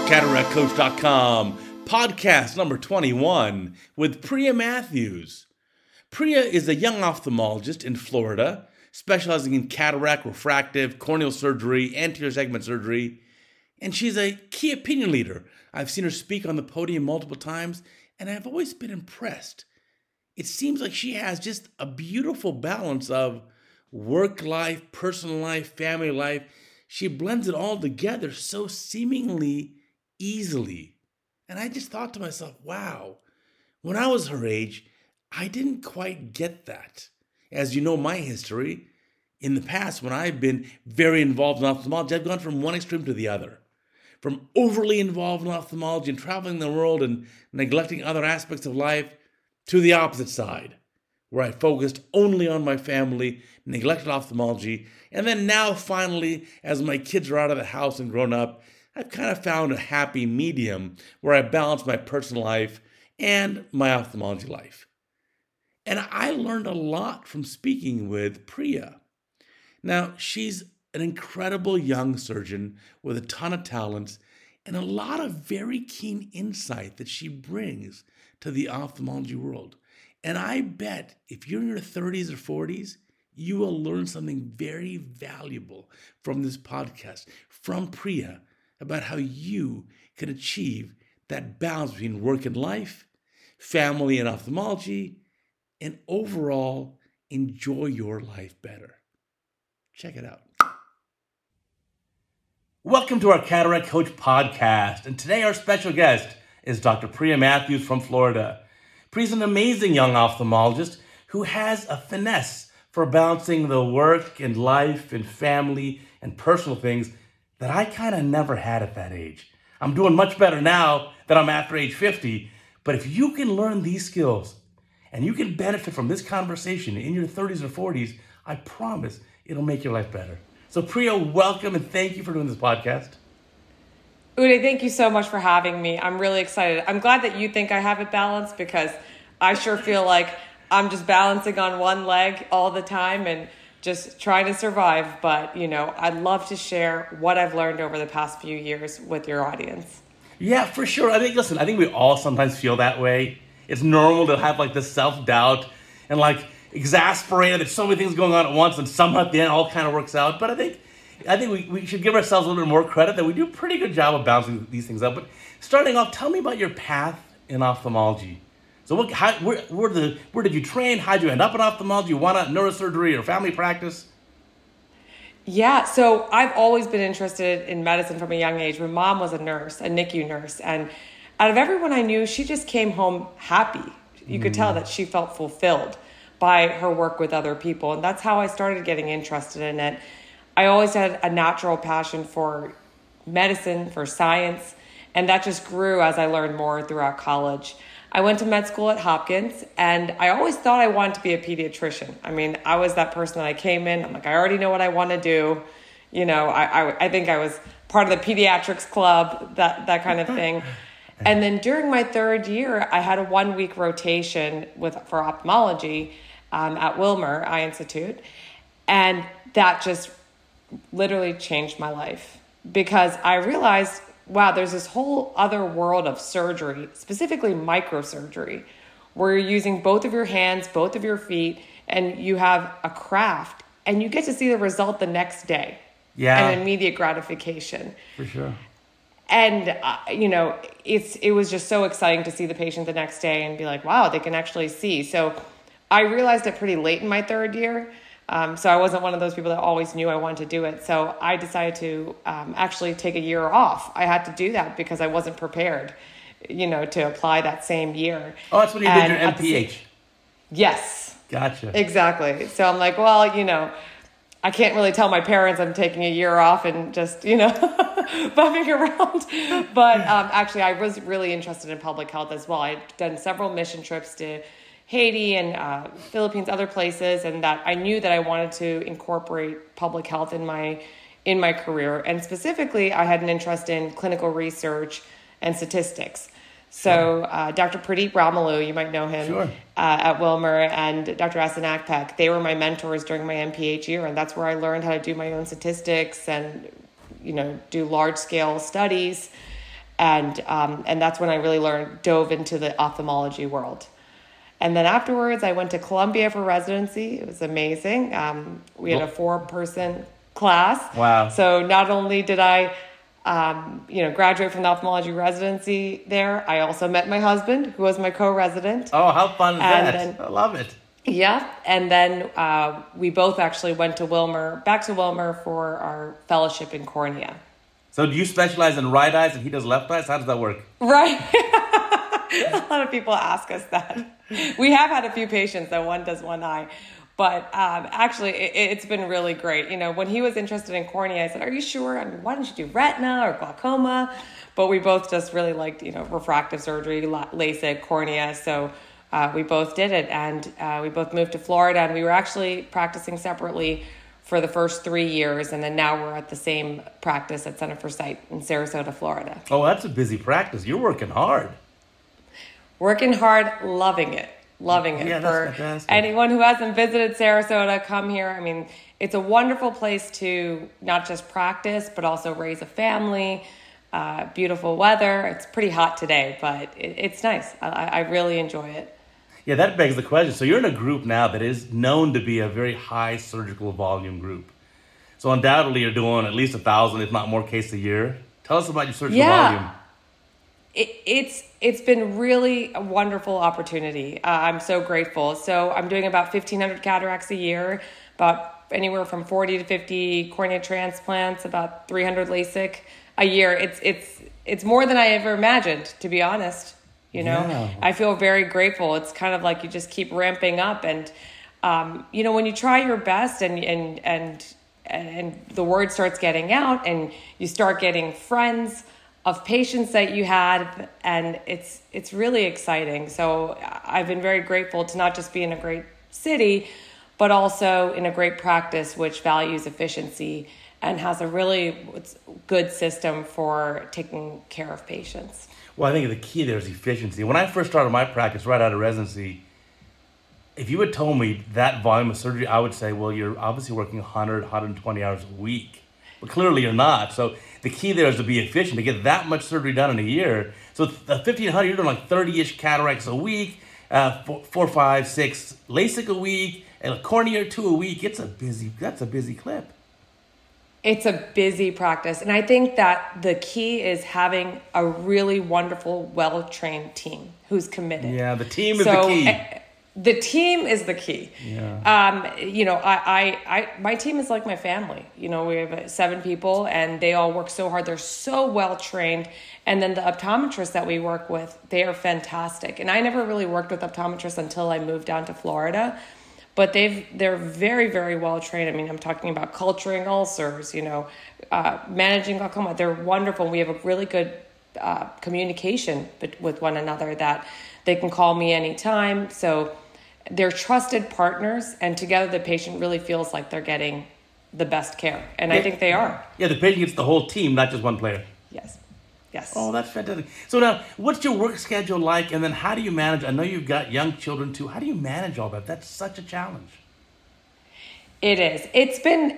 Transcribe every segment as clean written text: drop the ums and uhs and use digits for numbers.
CataractCoach.com, podcast number 21 with Priya Matthews. Priya is a young ophthalmologist in Florida, specializing in cataract, refractive, corneal surgery, anterior segment surgery, and she's a key opinion leader. I've seen her speak on the podium multiple times, and I've always been impressed. It seems like she has just a beautiful balance of work life, personal life, family life. She blends it all together so seemingly easily. And I just thought to myself, wow, when I was her age, I didn't quite get that. As you know, my history, in the past, when I've been very involved in ophthalmology, I've gone from one extreme to the other. From overly involved in ophthalmology and traveling the world and neglecting other aspects of life, to the opposite side, where I focused only on my family, neglected ophthalmology, and then now finally, as my kids are out of the house and grown up, I've kind of found a happy medium where I balance my personal life and my ophthalmology life. And I learned a lot from speaking with Priya. Now, she's an incredible young surgeon with a ton of talents and a lot of very keen insight that she brings to the ophthalmology world. And I bet if you're in your 30s or 40s, you will learn something very valuable from this podcast, from Priya, about how you can achieve that balance between work and life, family and ophthalmology, and overall enjoy your life better. Check it out. Welcome to our Cataract Coach podcast. And today our special guest is Dr. Priya Matthews from Florida. Priya's an amazing young ophthalmologist who has a finesse for balancing the work and life and family and personal things that I kind of never had at that age. I'm doing much better now that I'm after age 50, but if you can learn these skills and you can benefit from this conversation in your 30s or 40s, I promise it'll make your life better. So Priya, welcome and thank you for doing this podcast. Uday, thank you so much for having me. I'm really excited. I'm glad that you think I have it balanced because I sure feel like I'm just balancing on one leg all the time and just trying to survive. But, I'd love to share what I've learned over the past few years with your audience. Yeah, for sure. I think we all sometimes feel that way. It's normal to have this self-doubt and exasperated. There's so many things going on at once and somehow at the end all kind of works out. But I think we should give ourselves a little bit more credit that we do a pretty good job of balancing these things out. But starting off, tell me about your path in ophthalmology. So where did you train? How did you end up in ophthalmology? You want neurosurgery or family practice? Yeah, so I've always been interested in medicine from a young age. My mom was a nurse, a NICU nurse. And out of everyone I knew, she just came home happy. You could tell that she felt fulfilled by her work with other people. And that's how I started getting interested in it. I always had a natural passion for medicine, for science, and that just grew as I learned more throughout college. I went to med school at Hopkins, and I always thought I wanted to be a pediatrician. I mean, I was that person that I came in, I'm like, I already know what I want to do. I think I was part of the pediatrics club, that kind of thing. And then during my third year, I had a 1-week rotation for ophthalmology at Wilmer Eye Institute, and that just literally changed my life because I realized, wow, there's this whole other world of surgery, specifically microsurgery, where you're using both of your hands, both of your feet, and you have a craft, and you get to see the result the next day. Yeah. And immediate gratification. For sure. And, it was just so exciting to see the patient the next day and be like, wow, they can actually see. So I realized it pretty late in my third year. So I wasn't one of those people that always knew I wanted to do it. So I decided to actually take a year off. I had to do that because I wasn't prepared, to apply that same year. Oh, that's when you did your MPH. Yes. Gotcha. Exactly. So I'm like, well, I can't really tell my parents I'm taking a year off and just, bumming around. But actually, I was really interested in public health as well. I'd done several mission trips to Haiti and Philippines, other places, and that I knew that I wanted to incorporate public health in my career. And specifically, I had an interest in clinical research and statistics. So Dr. Pradeep Ramalu, you might know him, at Wilmer, and Dr. Asan Akpek, they were my mentors during my MPH year, and that's where I learned how to do my own statistics and, do large-scale studies. And that's when I really dove into the ophthalmology world. And then afterwards, I went to Columbia for residency. It was amazing. We had a 4-person class. Wow. So not only did I, graduate from the ophthalmology residency there, I also met my husband, who was my co-resident. Oh, how fun is that? Then, I love it. Yeah. And then we both actually went to back to Wilmer for our fellowship in cornea. So do you specialize in right eyes and he does left eyes? How does that work? Right. A lot of people ask us that. We have had a few patients that one does one eye. But actually, it's been really great. When he was interested in cornea, I said, are you sure? I mean, why don't you do retina or glaucoma? But we both just really liked, refractive surgery, LASIK, cornea. So we both did it. And we both moved to Florida. And we were actually practicing separately for the first 3 years. And then now we're at the same practice at Center for Sight in Sarasota, Florida. Oh, that's a busy practice. You're working hard. Working hard, loving it. Loving it. Yeah, that's fantastic. Anyone who hasn't visited Sarasota, come here. I mean, it's a wonderful place to not just practice, but also raise a family. Beautiful weather. It's pretty hot today, but it's nice. I really enjoy it. Yeah, that begs the question. So you're in a group now that is known to be a very high surgical volume group. So undoubtedly you're doing at least 1,000, if not more cases a year. Tell us about your surgical volume. It's been really a wonderful opportunity. I'm so grateful. So I'm doing about 1,500 cataracts a year, about anywhere from 40 to 50 cornea transplants, about 300 LASIK a year. It's more than I ever imagined, to be honest. Yeah. I feel very grateful. It's kind of like you just keep ramping up, and when you try your best and the word starts getting out, and you start getting friends of patients that you had, and it's really exciting. So I've been very grateful to not just be in a great city, but also in a great practice which values efficiency and has a really good system for taking care of patients. Well, I think the key there is efficiency. When I first started my practice right out of residency, if you had told me that volume of surgery, I would say, well, you're obviously working 100, 120 hours a week. But clearly you're not. So the key there is to be efficient, to get that much surgery done in a year. So the 1,500, you're doing like 30-ish cataracts a week, 4, 5, 6 LASIK a week, and a cornea or 2 a week. That's a busy clip. It's a busy practice. And I think that the key is having a really wonderful, well-trained team who's committed. Yeah, the team is the key. The team is the key. Yeah. My team is like my family. We have 7 people, and they all work so hard. They're so well trained. And then the optometrists that we work with, they are fantastic. And I never really worked with optometrists until I moved down to Florida. But they're very, very well trained. I mean, I'm talking about culturing ulcers, managing glaucoma. They're wonderful. We have a really good communication with one another that they can call me anytime. So they're trusted partners, and together the patient really feels like they're getting the best care. And I think they are. Yeah, the patient gets the whole team, not just one player. Yes. Oh, that's fantastic. So now, what's your work schedule like? And then how do you manage? I know you've got young children too. How do you manage all that? That's such a challenge. It is. It's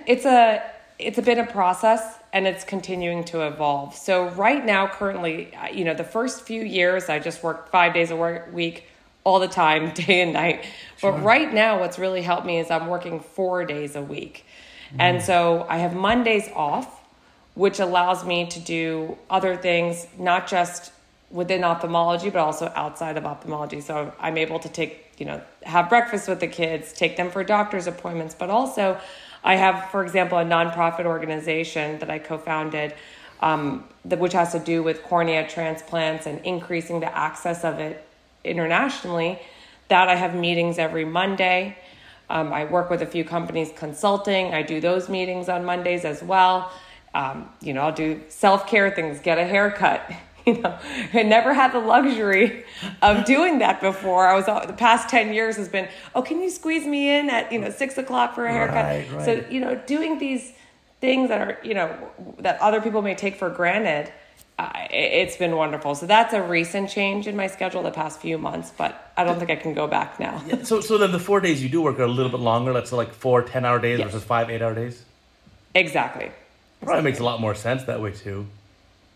been a process, and it's continuing to evolve. So right now, currently, the first few years, I just worked 5 days a week all the time, day and night. Sure. But right now, what's really helped me is I'm working 4 days a week. And so I have Mondays off, which allows me to do other things, not just within ophthalmology, but also outside of ophthalmology. So I'm able to have breakfast with the kids, take them for doctor's appointments, but also I have, for example, a nonprofit organization that I co-founded, which has to do with cornea transplants and increasing the access of it internationally, that I have meetings every Monday. I work with a few companies consulting. I do those meetings on Mondays as well. I'll do self-care things, get a haircut. I never had the luxury of doing that before. The past 10 years has been, can you squeeze me in at 6:00 for a haircut? Right. So doing these things that are that other people may take for granted, it's been wonderful. So that's a recent change in my schedule the past few months, but I don't think I can go back now. Yeah, so then the 4 days you do work are a little bit longer. Let's say like 4 10-hour days versus 5 8-hour days. Exactly. Probably makes a lot more sense that way too.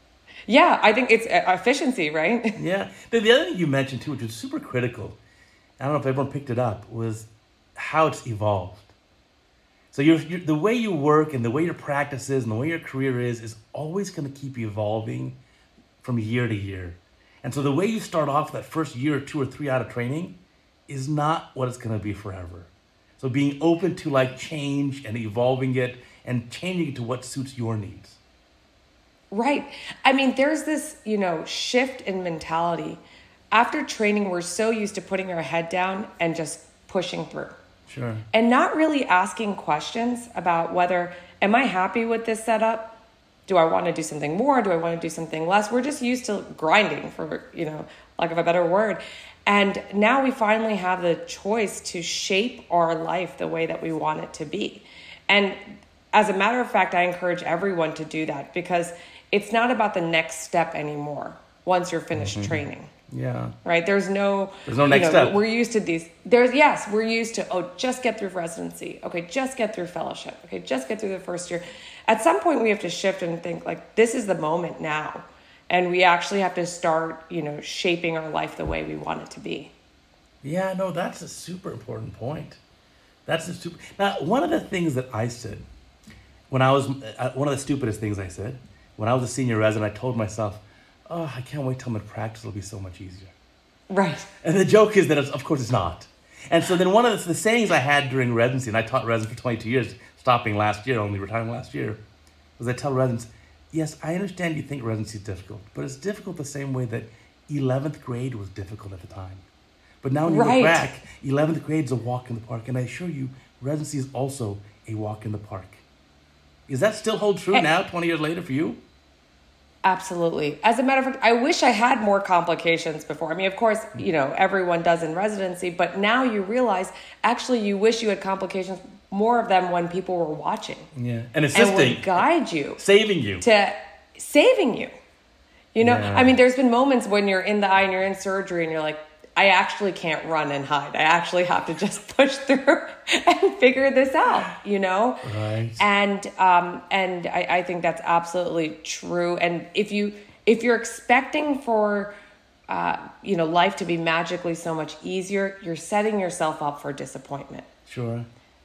Yeah, I think it's efficiency, right? Yeah. The other thing you mentioned too, which was super critical, I don't know if everyone picked it up, was how it's evolved. So the way you work and the way your practice is and the way your career is always going to keep evolving from year to year. And so the way you start off that first year or 2 or 3 out of training is not what it's going to be forever. So being open to like change and evolving it and changing it to what suits your needs. Right. I mean, there's this, shift in mentality. After training, we're so used to putting our head down and just pushing through. Sure. And not really asking questions about whether, am I happy with this setup? Do I want to do something more? Do I want to do something less? We're just used to grinding, for, lack of a better word. And now we finally have the choice to shape our life the way that we want it to be. And as a matter of fact, I encourage everyone to do that, because it's not about the next step anymore once you're finished training. Yeah. Right? There's no next step. We're used to these. We're used to, just get through residency. Okay, just get through fellowship. Okay, just get through the first year. At some point, we have to shift and think, like, this is the moment now. And we actually have to start, shaping our life the way we want it to be. Yeah, no, that's a super important point. Now, one of the things that I said when I was, one of the stupidest things I said, when I was a senior resident, I told myself, oh, I can't wait till my practice will be so much easier. Right. And the joke is that, of course, it's not. And so then one of the sayings I had during residency, and I taught residents for 22 years, stopping last year, only retiring last year, was I tell residents, yes, I understand you think residency is difficult, but it's difficult the same way that 11th grade was difficult at the time. But now when you look back, 11th grade is a walk in the park, and I assure you, residency is also a walk in the park. Does that still hold true now, 20 years later for you? Absolutely. As a matter of fact, I wish I had more complications before. I mean, of course, everyone does in residency, but now you realize, actually, you wish you had complications, more of them when people were watching. Yeah. And assisting. And would guide you. Saving you. Saving you. Yeah. I mean, there's been moments when you're in the eye and you're in surgery and you're like, I actually can't run and hide. I actually have to just push through and figure this out, Right. And I think that's absolutely true. And if you're expecting for life to be magically so much easier, you're setting yourself up for disappointment. Sure.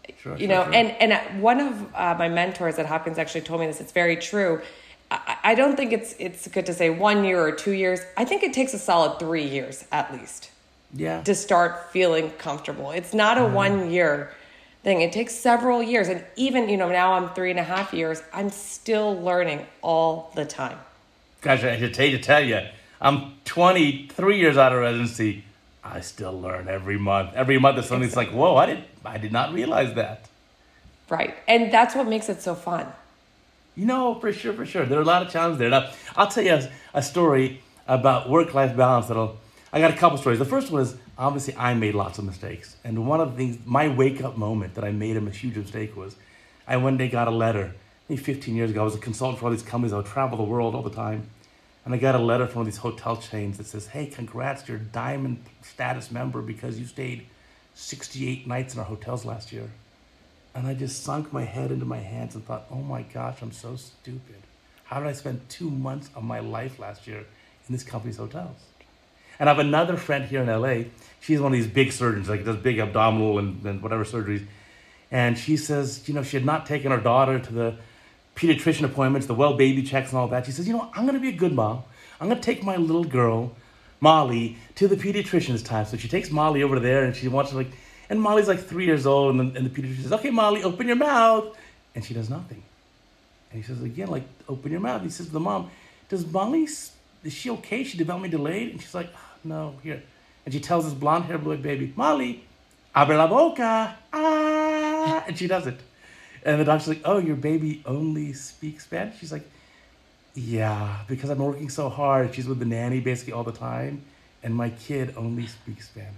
And one of my mentors at Hopkins actually told me this. It's very true. I don't think it's good to say 1 year or 2 years. I think it takes a solid 3 years at least. Yeah. To start feeling comfortable. It's not a 1 year thing. It takes several years. And even, now I'm 3.5 years, I'm still learning all the time. Gosh, I should hate to tell you, I'm 23 years out of residency. I still learn every month. Every month there's something that's like, whoa, I did not realize that. Right. And that's what makes it so fun. For sure. There are a lot of challenges there. Now, I'll tell you a story about work-life balance I got a couple stories. The first one is, obviously, I made lots of mistakes. And one of the things, my wake-up moment that I made a huge mistake was, I one day got a letter, maybe 15 years ago. I was a consultant for all these companies. I would travel the world all the time. And I got a letter from one of these hotel chains that says, hey, congrats, you're a diamond status member because you stayed 68 nights in our hotels last year. And I just sunk my head into my hands and thought, oh my gosh, I'm so stupid. How did I spend 2 months of my life last year in this company's hotels? And I have another friend here in LA. She's one of these big surgeons, like does big abdominal and whatever surgeries. And she says, she had not taken her daughter to the pediatrician appointments, the well baby checks and all that. She says, I'm going to be a good mom. I'm going to take my little girl, Molly, to the pediatrician this time. So she takes Molly over there and she wants to and Molly's like 3 years old. And the pediatrician says, okay, Molly, open your mouth. And she does nothing. And he says, again, open your mouth. He says to the mom, is she okay? She developmentally delayed? And she's like, no, here. And she tells this blonde-haired boy baby, Molly, abre la boca. Ah. And she does it. And the doctor's like, oh, your baby only speaks Spanish? She's like, yeah, because I'm working so hard. She's with the nanny basically all the time. And my kid only speaks Spanish.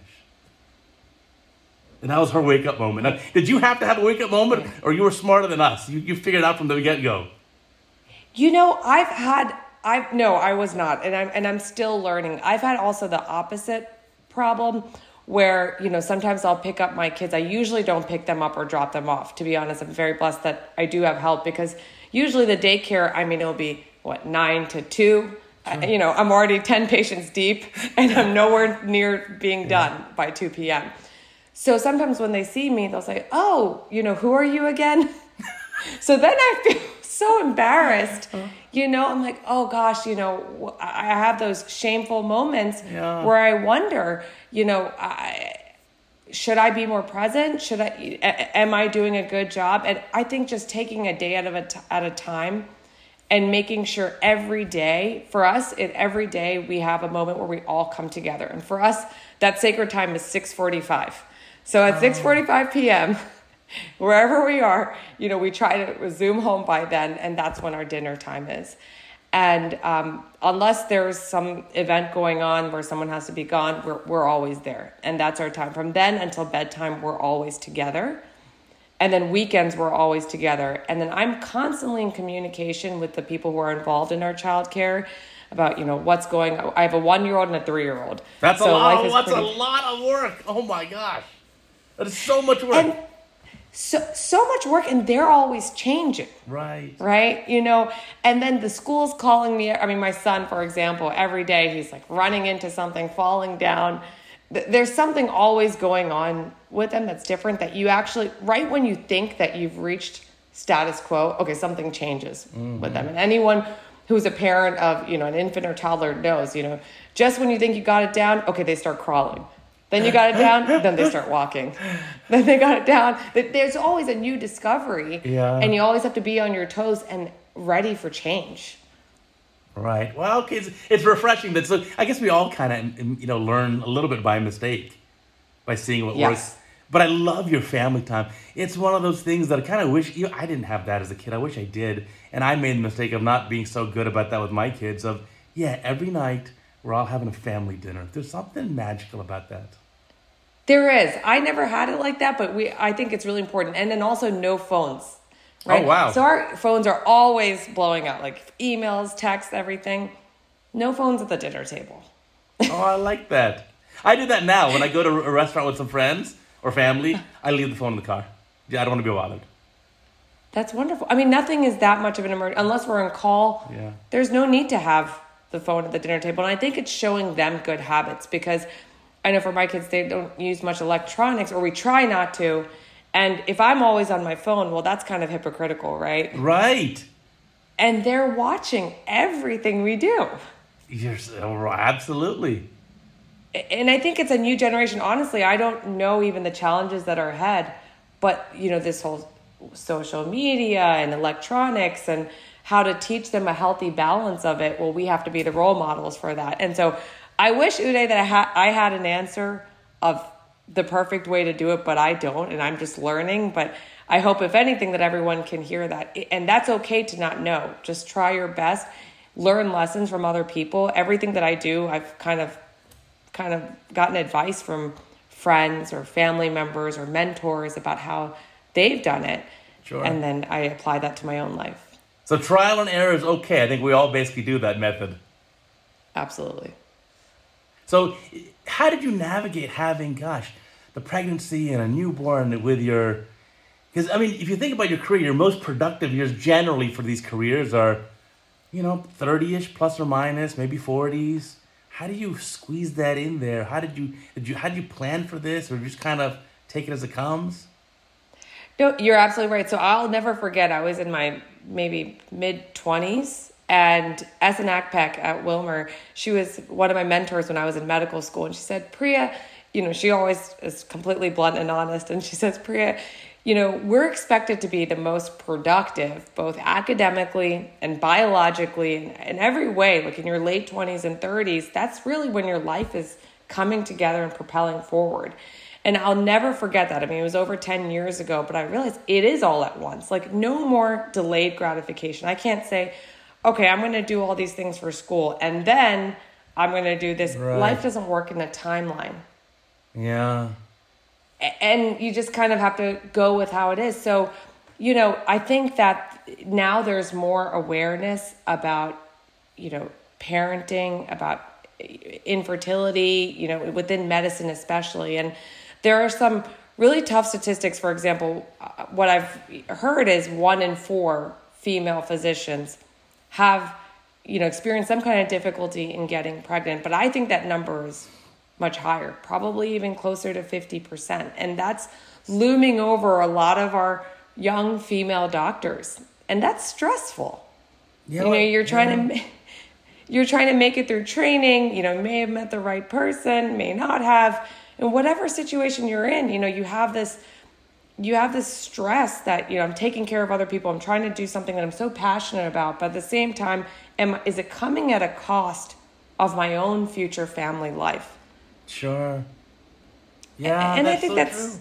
And that was her wake-up moment. Now, did you have to have a wake-up moment? Or you were smarter than us? You figured it out from the get-go. No, I was not. And I'm still learning. I've had also the opposite problem where, sometimes I'll pick up my kids. I usually don't pick them up or drop them off. To be honest, I'm very blessed that I do have help because usually the daycare, it'll be 9 to 2, I'm already 10 patients deep and I'm nowhere near being done by 2 p.m. So sometimes when they see me, they'll say, oh, who are you again? So then I feel so embarrassed. I'm like, oh gosh, I have those shameful moments where I wonder, should I be more present? Am I doing a good job? And I think just taking a day at a time and making sure every day, for us, every day we have a moment where we all come together. And for us, that sacred time is 6:45. So at 6:45 p.m., wherever we are, we try to Zoom home by then, and that's when our dinner time is. And unless there's some event going on where someone has to be gone, we're always there. And that's our time. From then until bedtime, we're always together. And then weekends, we're always together. And then I'm constantly in communication with the people who are involved in our childcare about, what's going on. I have a 1-year-old and a 3-year-old. That's a lot. That's a lot of work. Oh my gosh. That is so much work. And so much work, and they're always changing. Right. Right? And then the school's calling me. I mean, my son, for example, every day he's like running into something, falling down. There's something always going on with them that's different, that you actually, right when you think that you've reached status quo, okay, something changes with them. And anyone who's a parent of, an infant or toddler knows, just when you think you got it down, okay, they start crawling. Then you got it down, then they start walking. Then they got it down. There's always a new discovery. Yeah. And you always have to be on your toes and ready for change. Right. Well, okay, it's refreshing. So I guess we all kind of, learn a little bit by mistake, by seeing what works. But I love your family time. It's one of those things that I kind of wish, I didn't have that as a kid. I wish I did. And I made the mistake of not being so good about that with my kids of, every night we're all having a family dinner. There's something magical about that. There is. I never had it like that, but I think it's really important. And then also no phones. Right? Oh, wow. So our phones are always blowing up, like emails, texts, everything. No phones at the dinner table. Oh, I like that. I do that now. When I go to a restaurant with some friends or family, I leave the phone in the car. I don't want to be bothered. That's wonderful. I mean, nothing is that much of an emergency. Unless we're on call, there's no need to have the phone at the dinner table. And I think it's showing them good habits, because I know for my kids, they don't use much electronics, or we try not to. And if I'm always on my phone, well, that's kind of hypocritical, right? Right. And they're watching everything we do. Absolutely. And I think it's a new generation. Honestly, I don't know even the challenges that are ahead. But, this whole social media and electronics and how to teach them a healthy balance of it, well, we have to be the role models for that. And so I wish, Uday, that I had an answer of the perfect way to do it, but I don't, and I'm just learning. But I hope, if anything, that everyone can hear that. And that's okay to not know. Just try your best. Learn lessons from other people. Everything that I do, I've kind of gotten advice from friends or family members or mentors about how they've done it. Sure. And then I apply that to my own life. So trial and error is okay. I think we all basically do that method. Absolutely. So how did you navigate having, the pregnancy and a newborn with your... Because, if you think about your career, your most productive years generally for these careers are, 30-ish plus or minus, maybe 40s. How do you squeeze that in there? How did you plan for this, or just kind of take it as it comes? No, you're absolutely right. So I'll never forget, I was in my maybe mid-20s, and Essen Akpeck at Wilmer, she was one of my mentors when I was in medical school. And she said, Priya, she always is completely blunt and honest. And she says, Priya, we're expected to be the most productive, both academically and biologically, and in every way, like in your late 20s and 30s. That's really when your life is coming together and propelling forward. And I'll never forget that. It was over 10 years ago, but I realized it is all at once. Like, no more delayed gratification. I can't say, okay, I'm going to do all these things for school, and then I'm going to do this. Right. Life doesn't work in a timeline. Yeah. And you just kind of have to go with how it is. So, I think that now there's more awareness about, parenting, about infertility, within medicine especially. And there are some really tough statistics. For example, what I've heard is 1 in 4 female physicians have experience some kind of difficulty in getting pregnant. But I think that number is much higher, probably even closer to 50%. And that's looming over a lot of our young female doctors. And that's stressful. Yeah, you're trying to make it through training, may have met the right person, may not have. In whatever situation you're in, you have this stress that, I'm taking care of other people. I'm trying to do something that I'm so passionate about. But at the same time, is it coming at a cost of my own future family life? Sure. Yeah, and I think that's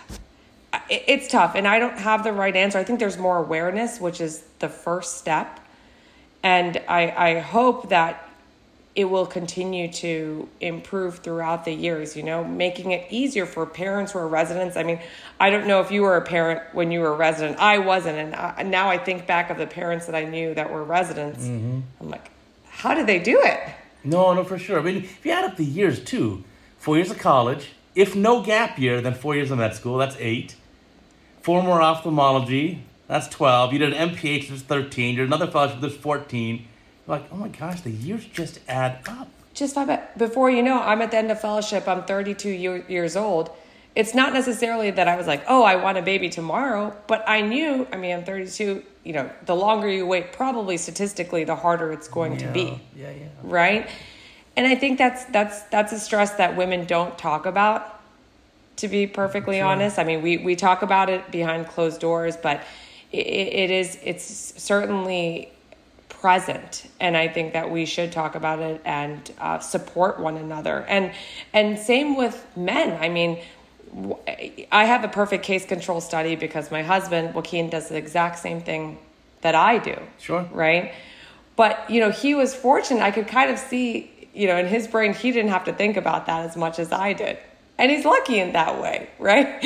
it's tough. And I don't have the right answer. I think there's more awareness, which is the first step. And I hope that it will continue to improve throughout the years, making it easier for parents who are residents. I mean, I don't know if you were a parent when you were a resident. I wasn't. And now I think back of the parents that I knew that were residents. Mm-hmm. I'm like, how did they do it? No, for sure. I mean, if you add up the years too, 4 years of college, if no gap year, then 4 years of med school, that's 8. 4 more ophthalmology, that's 12. You did an MPH, that's 13. You did another fellowship, that's 14. Like, oh my gosh, the years just add up. Just before you know, I'm at the end of fellowship. I'm 32 years old. It's not necessarily that I was like, oh, I want a baby tomorrow. But I knew, I'm 32, the longer you wait, probably statistically, the harder it's going to be. Yeah. Right? And I think that's a stress that women don't talk about, to be perfectly honest. I mean, we talk about it behind closed doors, but it's certainly present, and I think that we should talk about it and support one another. And same with men. I mean, I have a perfect case control study because my husband Joaquin does the exact same thing that I do. Sure. Right. But he was fortunate. I could kind of see, in his brain, he didn't have to think about that as much as I did. And he's lucky in that way, right?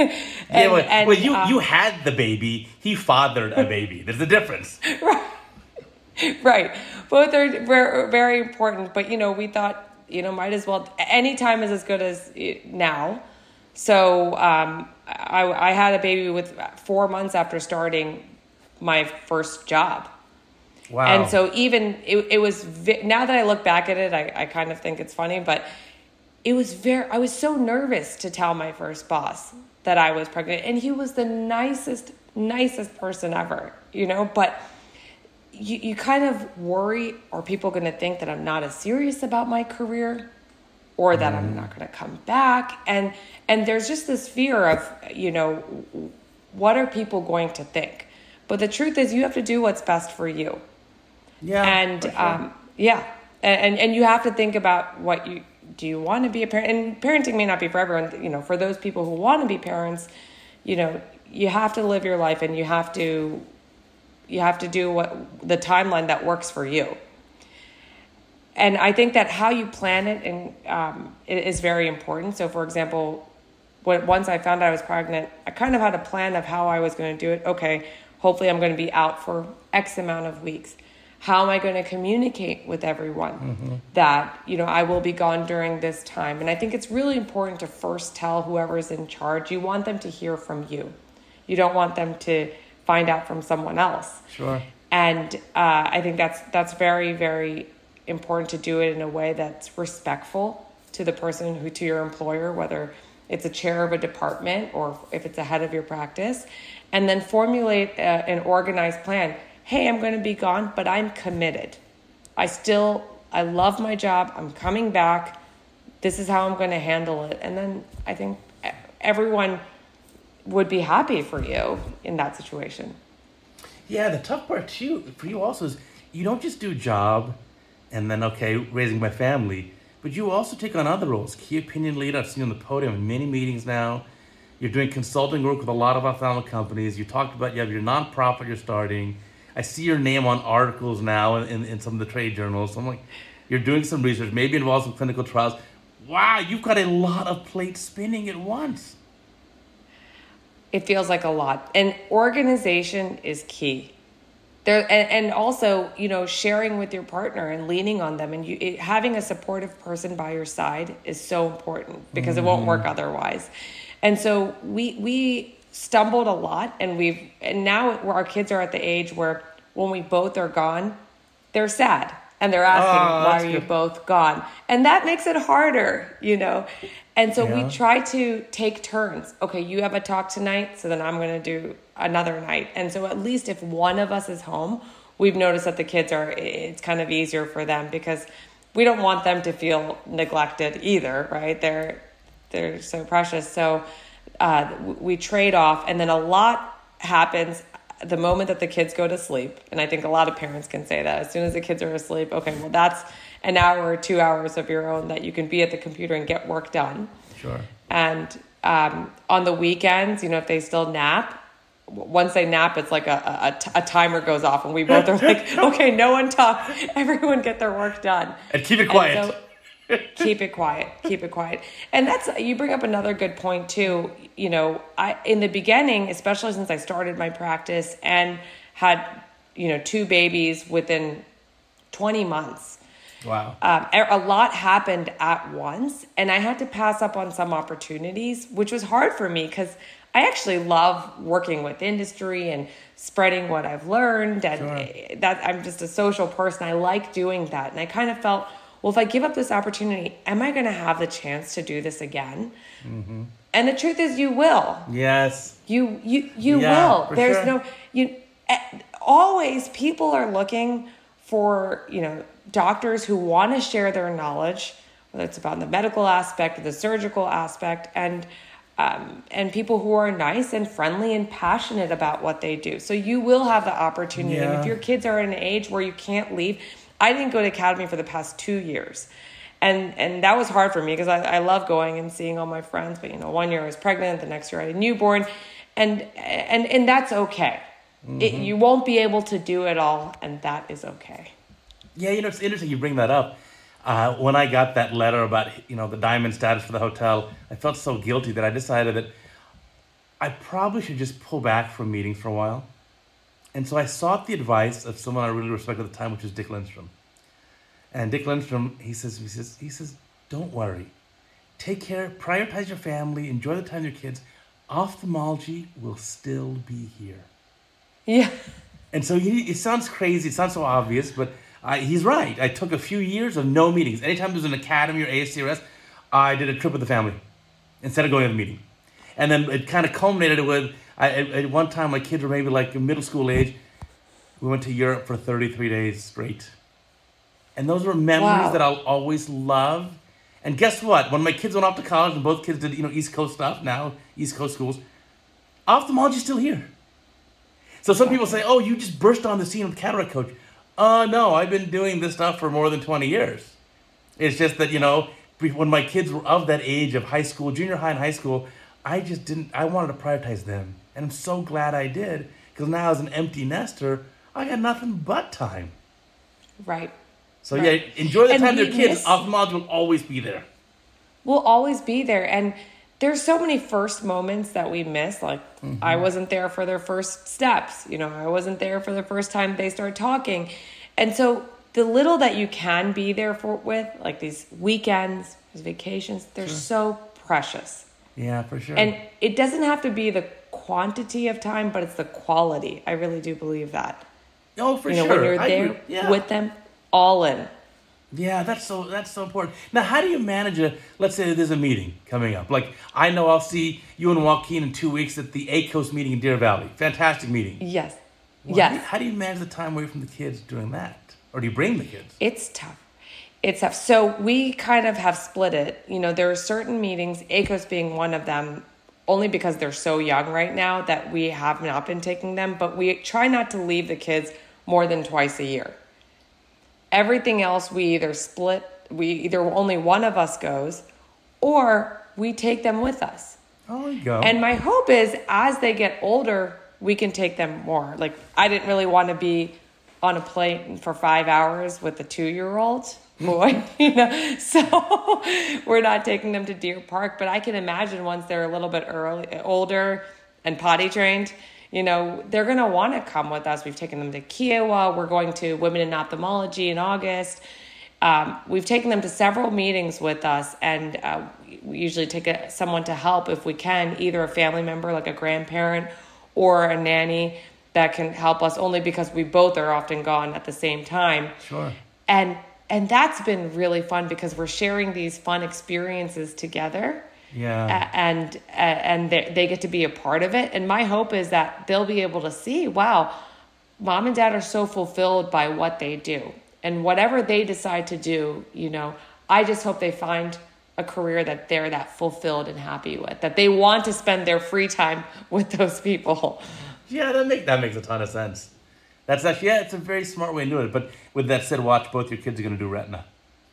You had the baby. He fathered a baby. There's a difference. Right. Right. Both are very, very important. But, we thought, might as well, any time is as good as now. So I had a baby with 4 months after starting my first job. Wow. And so even, it was, now that I look back at it, I kind of think it's funny, but I was so nervous to tell my first boss that I was pregnant. And he was the nicest person ever, but you kind of worry, are people going to think that I'm not as serious about my career or that I'm not going to come back? And there's just this fear of, what are people going to think? But the truth is you have to do what's best for you. Yeah. And, sure. And you have to think about do you want to be a parent? And parenting may not be for everyone. For those people who want to be parents, you have to live your life and you have to do what the timeline that works for you. And I think that how you plan it it is very important. So, for example, once I found I was pregnant, I kind of had a plan of how I was going to do it. Okay, hopefully I'm going to be out for X amount of weeks. How am I going to communicate with everyone that, I will be gone during this time? And I think it's really important to first tell whoever's in charge. You want them to hear from you. You don't want them to find out from someone else. Sure. And I think that's very, very important to do it in a way that's respectful to the person to your employer, whether it's a chair of a department or if it's a head of your practice, and then formulate an organized plan. Hey, I'm going to be gone, but I'm committed. I love my job. I'm coming back. This is how I'm going to handle it. And then I think everyone would be happy for you in that situation. Yeah, the tough part too for you also is you don't just do job and then, raising my family, but you also take on other roles. Key opinion leader, I've seen you on the podium in many meetings now. You're doing consulting work with a lot of ophthalmic companies. You talked about you have your nonprofit you're starting. I see your name on articles now in some of the trade journals. So I'm like, you're doing some research, maybe involved some clinical trials. Wow, you've got a lot of plates spinning at once. It feels like a lot. And organization is key. And also, sharing with your partner and leaning on them and having a supportive person by your side is so important because it won't work otherwise. And so we stumbled a lot and now our kids are at the age where when we both are gone, they're sad. And they're asking, why are you good. both gone? And that makes it harder, And so we try to take turns. Okay, you have a talk tonight, so then I'm going to do another night. And so at least if one of us is home, we've noticed that the kids it's kind of easier for them because we don't want them to feel neglected either, right? They're so precious. So we trade off, and then a lot happens the moment that the kids go to sleep. And I think a lot of parents can say that as soon as the kids are asleep, okay, well, that's an hour or 2 hours of your own that you can be at the computer and get work done. Sure. And on the weekends, if they still nap, once they nap, it's like a timer goes off and we both are like, okay, no one talk, everyone get their work done. And keep it quiet. Keep it quiet. And you bring up another good point too. In the beginning, especially since I started my practice and had, 2 babies within 20 months. Wow. A lot happened at once, and I had to pass up on some opportunities, which was hard for me because I actually love working with industry and spreading what I've learned, and that I'm just a social person. I like doing that, and I kind of felt, well, if I give up this opportunity, am I going to have the chance to do this again? Mm-hmm. And the truth is, you will. Yes. You will. There's sure. Always people are looking for, doctors who want to share their knowledge, whether it's about the medical aspect or the surgical aspect, and people who are nice and friendly and passionate about what they do. So you will have the opportunity. Yeah. And if your kids are at an age where you can't leave, I didn't go to academy for the past 2 years. And that was hard for me because I love going and seeing all my friends. But, 1 year I was pregnant, the next year I had a newborn. And that's okay. Mm-hmm. You won't be able to do it all, and that is okay. Yeah, it's interesting you bring that up. When I got that letter about, the diamond status for the hotel, I felt so guilty that I decided that I probably should just pull back from meetings for a while. And so I sought the advice of someone I really respected at the time, which was Dick Lindstrom. And Dick Lindstrom, he says, don't worry. Take care, prioritize your family, enjoy the time with your kids. Ophthalmology will still be here. Yeah. And so it sounds crazy, it sounds so obvious, but he's right. I took a few years of no meetings. Anytime there's an academy or ASCRS, I did a trip with the family instead of going to the meeting. And then it kind of culminated with, at one time my kids were maybe like middle school age. We went to Europe for 33 days straight. And those were memories that I'll always love. And guess what? When my kids went off to college and both kids did, East Coast stuff, now East Coast schools, ophthalmology's still here. So some people say, oh, you just burst on the scene with Cataract Coach. No, I've been doing this stuff for more than 20 years. It's just that, when my kids were of that age of high school, junior high and high school, I wanted to prioritize them. And I'm so glad I did, because now as an empty nester, I got nothing but time. Right. So yeah, enjoy the time with your kids. Ophthalmology will always be there. We'll always be there. And there's so many first moments that we miss. Like, I wasn't there for their first steps. I wasn't there for the first time they start talking. And so the little that you can be there with, like these weekends, these vacations, they're so precious. Yeah, for sure. And it doesn't have to be the quantity of time, but it's the quality. I really do believe that. Oh, for sure. When you're there with them, all in. Yeah, that's so important. Now, how do you manage let's say there's a meeting coming up. Like, I know I'll see you and Joaquin in 2 weeks at the ACOS meeting in Deer Valley. Fantastic meeting. Yes. Well, yes. How do you manage the time away from the kids doing that? Or do you bring the kids? It's tough. So we kind of have split it. There are certain meetings, ACOS being one of them, only because they're so young right now that we have not been taking them. But we try not to leave the kids more than twice a year. Everything else we either split, either only one of us goes, or we take them with us. Oh, there you go. And my hope is as they get older, we can take them more. Like, I didn't really want to be on a plane for 5 hours with a 2-year-old boy, so we're not taking them to Deer Park. But I can imagine once they're a little bit older and potty trained, they're going to want to come with us. We've taken them to Kiowa. We're going to Women in Ophthalmology in August. We've taken them to several meetings with us, and we usually take someone to help if we can, either a family member like a grandparent or a nanny. that can help us, only because we both are often gone at the same time. Sure. And that's been really fun because we're sharing these fun experiences together. Yeah. And they get to be a part of it. And my hope is that they'll be able to see, wow, mom and dad are so fulfilled by what they do. And whatever they decide to do, I just hope they find a career that they're that fulfilled and happy with, that they want to spend their free time with those people. Yeah, that makes a ton of sense. That's actually, it's a very smart way to do it. But with that said, watch, both your kids are going to do retina.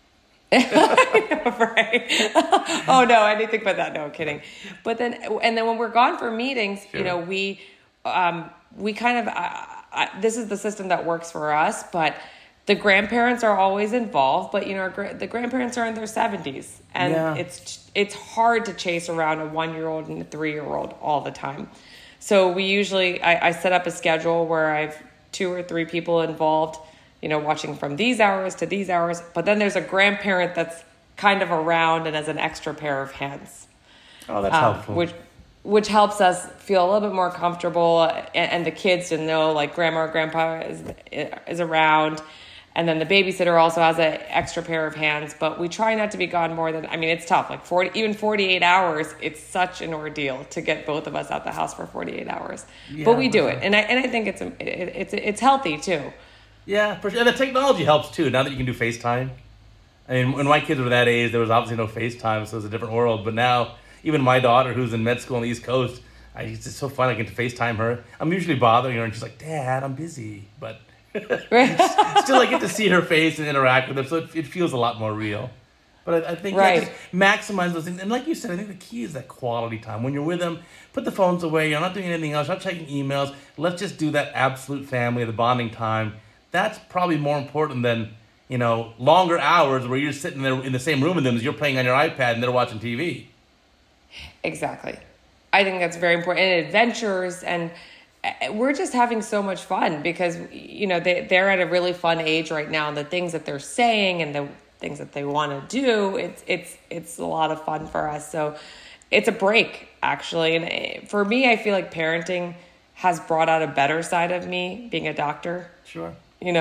Right. Oh no, anything but that. No, kidding. But then when we're gone for meetings, Sure. we kind of, this is the system that works for us, but the grandparents are always involved, but the grandparents are in their 70s, and Yeah. it's hard to chase around a 1-year-old and a 3-year-old all the time. So we usually, I set up a schedule where I've 2 or 3 people involved, watching from these hours to these hours. But then there's a grandparent that's kind of around and has an extra pair of hands. Oh, that's helpful. Which helps us feel a little bit more comfortable, and the kids to know like grandma or grandpa is around. And then the babysitter also has an extra pair of hands, but we try not to be gone more than, it's tough. Like 48 hours, it's such an ordeal to get both of us out the house for 48 hours. Yeah, but we do it. And I think it's healthy too. Yeah, for sure. And the technology helps too, now that you can do FaceTime. I mean, when my kids were that age, there was obviously no FaceTime, so it was a different world. But now, even my daughter, who's in med school on the East Coast, it's just so fun I get to FaceTime her. I'm usually bothering her, and she's like, Dad, I'm busy. But still, I get to see her face and interact with her, so it feels a lot more real. But I think just maximize those things. And like you said, I think the key is that quality time. When you're with them, put the phones away. You're not doing anything else. You're not checking emails. Let's just do that absolute family, the bonding time. That's probably more important than, longer hours where you're sitting there in the same room with them as you're playing on your iPad and they're watching TV. Exactly. I think that's very important. And adventures, and we're just having so much fun because, they're at a really fun age right now. And the things that they're saying and the things that they want to do, it's a lot of fun for us. So it's a break, actually. And for me, I feel like parenting has brought out a better side of me, being a doctor. Sure.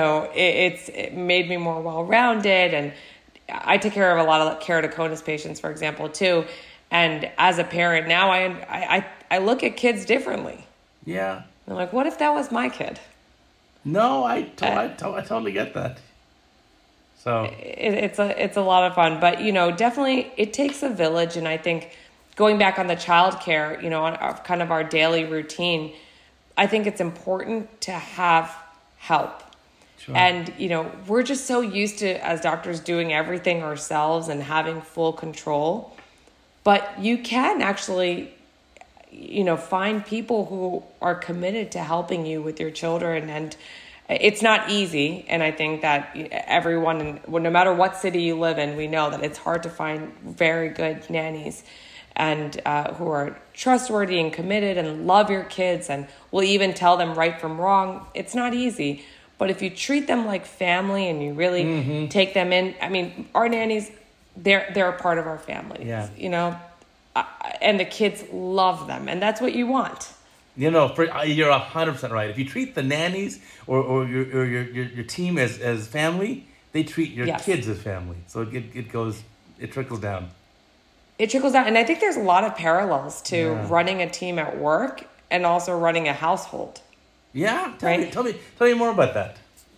It made me more well-rounded, and I take care of a lot of keratoconus patients, for example, too. And as a parent now, I look at kids differently. Yeah. I'm like, what if that was my kid? No, I totally get that. So it's a lot of fun, but definitely it takes a village. And I think going back on the childcare, on kind of our daily routine, I think it's important to have help. Sure. And, we're just so used to, as doctors, doing everything ourselves and having full control. But you can actually, find people who are committed to helping you with your children. And it's not easy. And I think that everyone, no matter what city you live in, we know that it's hard to find very good nannies and who are trustworthy and committed and love your kids and will even tell them right from wrong. It's not easy. But if you treat them like family and you really take them in, our nannies, they're a part of our family. Yeah. And the kids love them, and that's what you want. You're 100% right. If you treat the nannies or your team as family, they treat your kids as family. So it trickles down. It trickles down, and I think there's a lot of parallels to running a team at work and also running a household. Yeah, tell me more about that.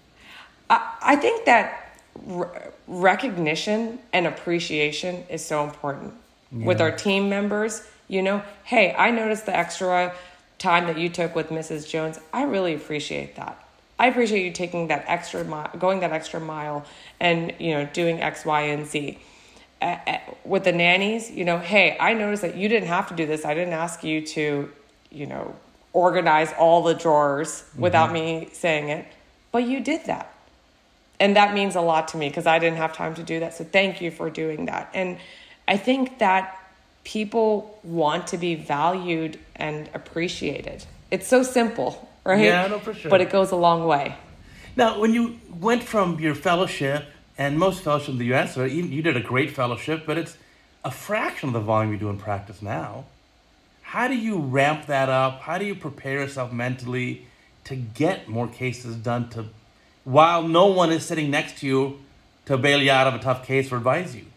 I think that recognition and appreciation is so important with our team members. Hey, I noticed the extra time that you took with Mrs. Jones. I really appreciate that. I appreciate you taking that extra mile, going that extra mile, and doing X, Y, and Z. With the nannies, hey, I noticed that you didn't have to do this. I didn't ask you to, organize all the drawers without me saying it, but you did that. And that means a lot to me because I didn't have time to do that. So thank you for doing that. And I think that people want to be valued and appreciated. It's so simple, right? Yeah, no, for sure. But it goes a long way. Now, when you went from your fellowship, and most fellowships in the U.S., you did a great fellowship, but it's a fraction of the volume you do in practice now. How do you ramp that up? How do you prepare yourself mentally to get more cases done while no one is sitting next to you to bail you out of a tough case or advise you?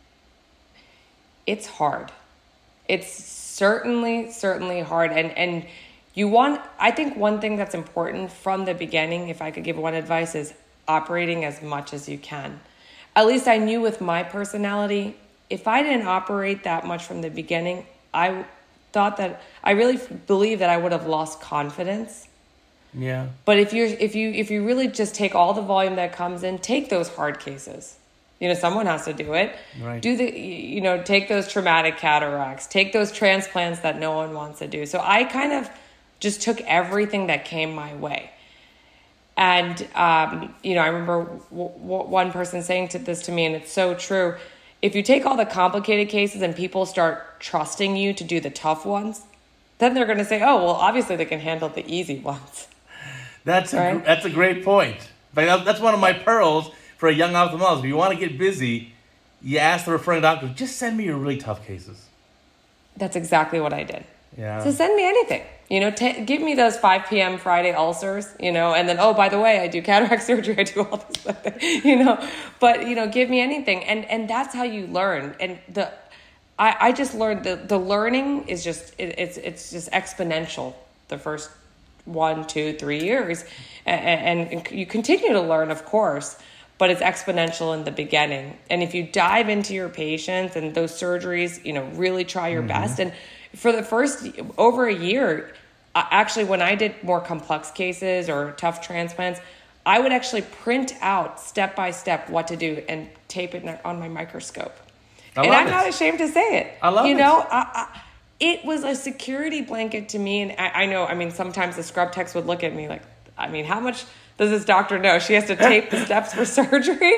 It's hard. It's certainly hard. And I think one thing that's important from the beginning, if I could give one advice, is operating as much as you can. At least I knew with my personality, if I didn't operate that much from the beginning, I really believe that I would have lost confidence. Yeah. But if you really just take all the volume that comes in, take those hard cases. Someone has to do it. Right. Take those traumatic cataracts, take those transplants that no one wants to do. So I kind of just took everything that came my way. And, I remember one person saying this to me, and it's so true. If you take all the complicated cases and people start trusting you to do the tough ones, then they're going to say, oh, well, obviously they can handle the easy ones. That's a great point. That's one of my pearls for a young ophthalmologist. If you want to get busy, you ask the referring doctor, just send me your really tough cases. That's exactly what I did. Yeah. So send me anything. Give me those 5 p.m. Friday ulcers, and then, oh, by the way, I do cataract surgery, I do all this, but, give me anything. And that's how you learn. And I just learned the learning is just, it's just exponential the first 1, 2, 3 years. And you continue to learn, of course, but it's exponential in the beginning. And if you dive into your patients and those surgeries, really try your best. And for the first over a year, actually, when I did more complex cases or tough transplants, I would actually print out step by step what to do and tape it on my microscope. I'm not ashamed to say it. I love it. It was a security blanket to me. And I know, sometimes the scrub techs would look at me like, how much does this doctor know? She has to tape the steps for surgery,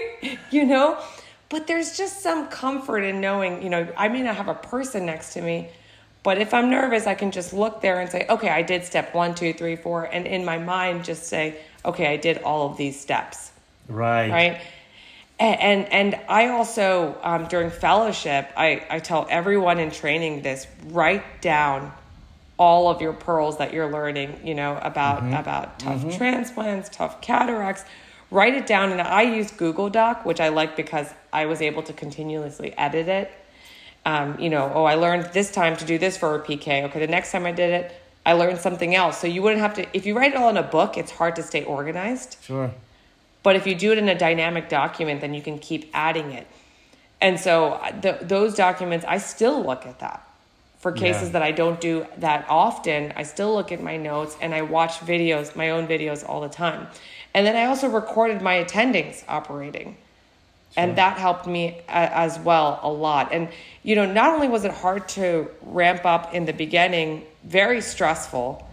But there's just some comfort in knowing, I may not have a person next to me, but if I'm nervous, I can just look there and say, okay, I did step 1, 2, 3, 4. And in my mind, just say, okay, I did all of these steps. Right. Right. And I also, during fellowship, I tell everyone in training this, write down all of your pearls that you're learning, about tough transplants, tough cataracts. Write it down. And I use Google Doc, which I like because I was able to continuously edit it. I learned this time to do this for a PK. Okay, the next time I did it, I learned something else. So you wouldn't have to, if you write it all in a book, it's hard to stay organized. Sure. But if you do it in a dynamic document, then you can keep adding it. And so those documents, I still look at that. For cases that I don't do that often, I still look at my notes and I watch videos, my own videos all the time. And then I also recorded my attendings operating. Sure. And that helped me as well a lot. And, not only was it hard to ramp up in the beginning, very stressful,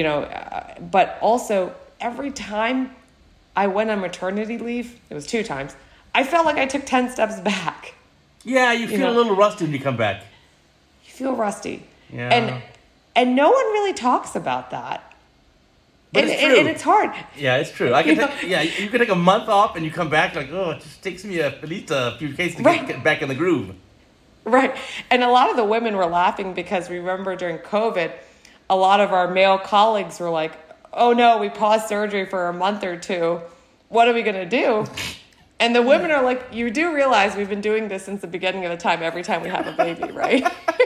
but also every time I went on maternity leave, it was 2 times, I felt like I took 10 steps back. Yeah, you feel a little rusty when you come back. You feel rusty. Yeah. And no one really talks about that. But it's true. And it's hard. Yeah, it's true. You can take a month off and you come back like, it just takes me at least a few cases to get back in the groove. Right. And a lot of the women were laughing because remember during COVID, a lot of our male colleagues were like, oh no, we paused surgery for a month or 2. What are we going to do? And the women are like, you do realize we've been doing this since the beginning of the time, every time we have a baby, right?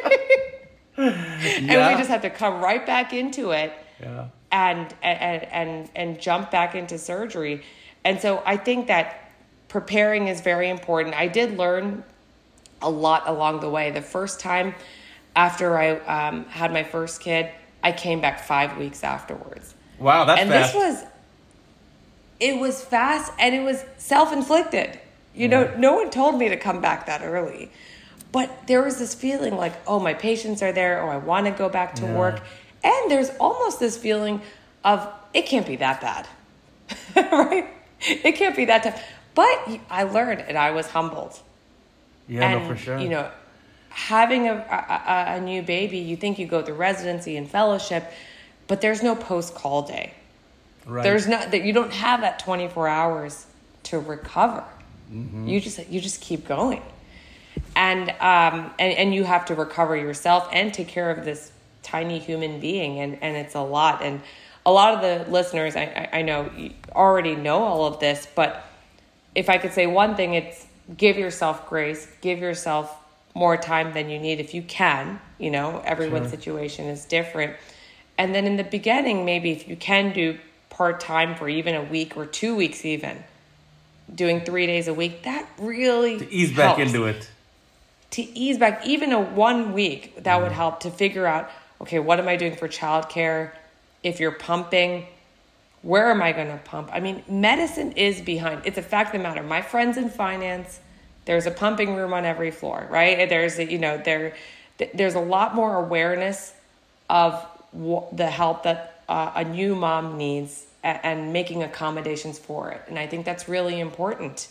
And we just have to come right back into it. Yeah. And jump back into surgery. And so I think that preparing is very important. I did learn a lot along the way. The first time after I had my first kid, I came back 5 weeks afterwards. Wow, that's fast. It was fast and it was self-inflicted. No one told me to come back that early. But there was this feeling like, oh, my patients are there, or I want to go back to work. And there's almost this feeling of, it can't be that bad, right? It can't be that tough. But I learned and I was humbled. Yeah, no, for sure. Having a new baby, you think you go through residency and fellowship, but there's no post-call day. Right. There's not that you don't have that 24 hours to recover. Mm-hmm. You just keep going. And you have to recover yourself and take care of this tiny human being, and it's a lot. And a lot of the listeners, I know already know all of this, but if I could say one thing, it's give yourself grace, give yourself more time than you need if you can. You know, everyone's situation is different. And then in the beginning, maybe if you can do part-time for even a week or 2 weeks even, doing 3 days a week, that really to ease helps. back into it. To ease back, even a 1 week, that would help to figure out, okay, what am I doing for childcare? If you're pumping, where am I going to pump? I mean, medicine is behind. It's a fact of the matter. My friends in finance, there's a pumping room on every floor, right? There's a lot more awareness of the help that a new mom needs and making accommodations for it. And I think that's really important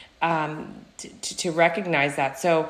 to recognize that. So,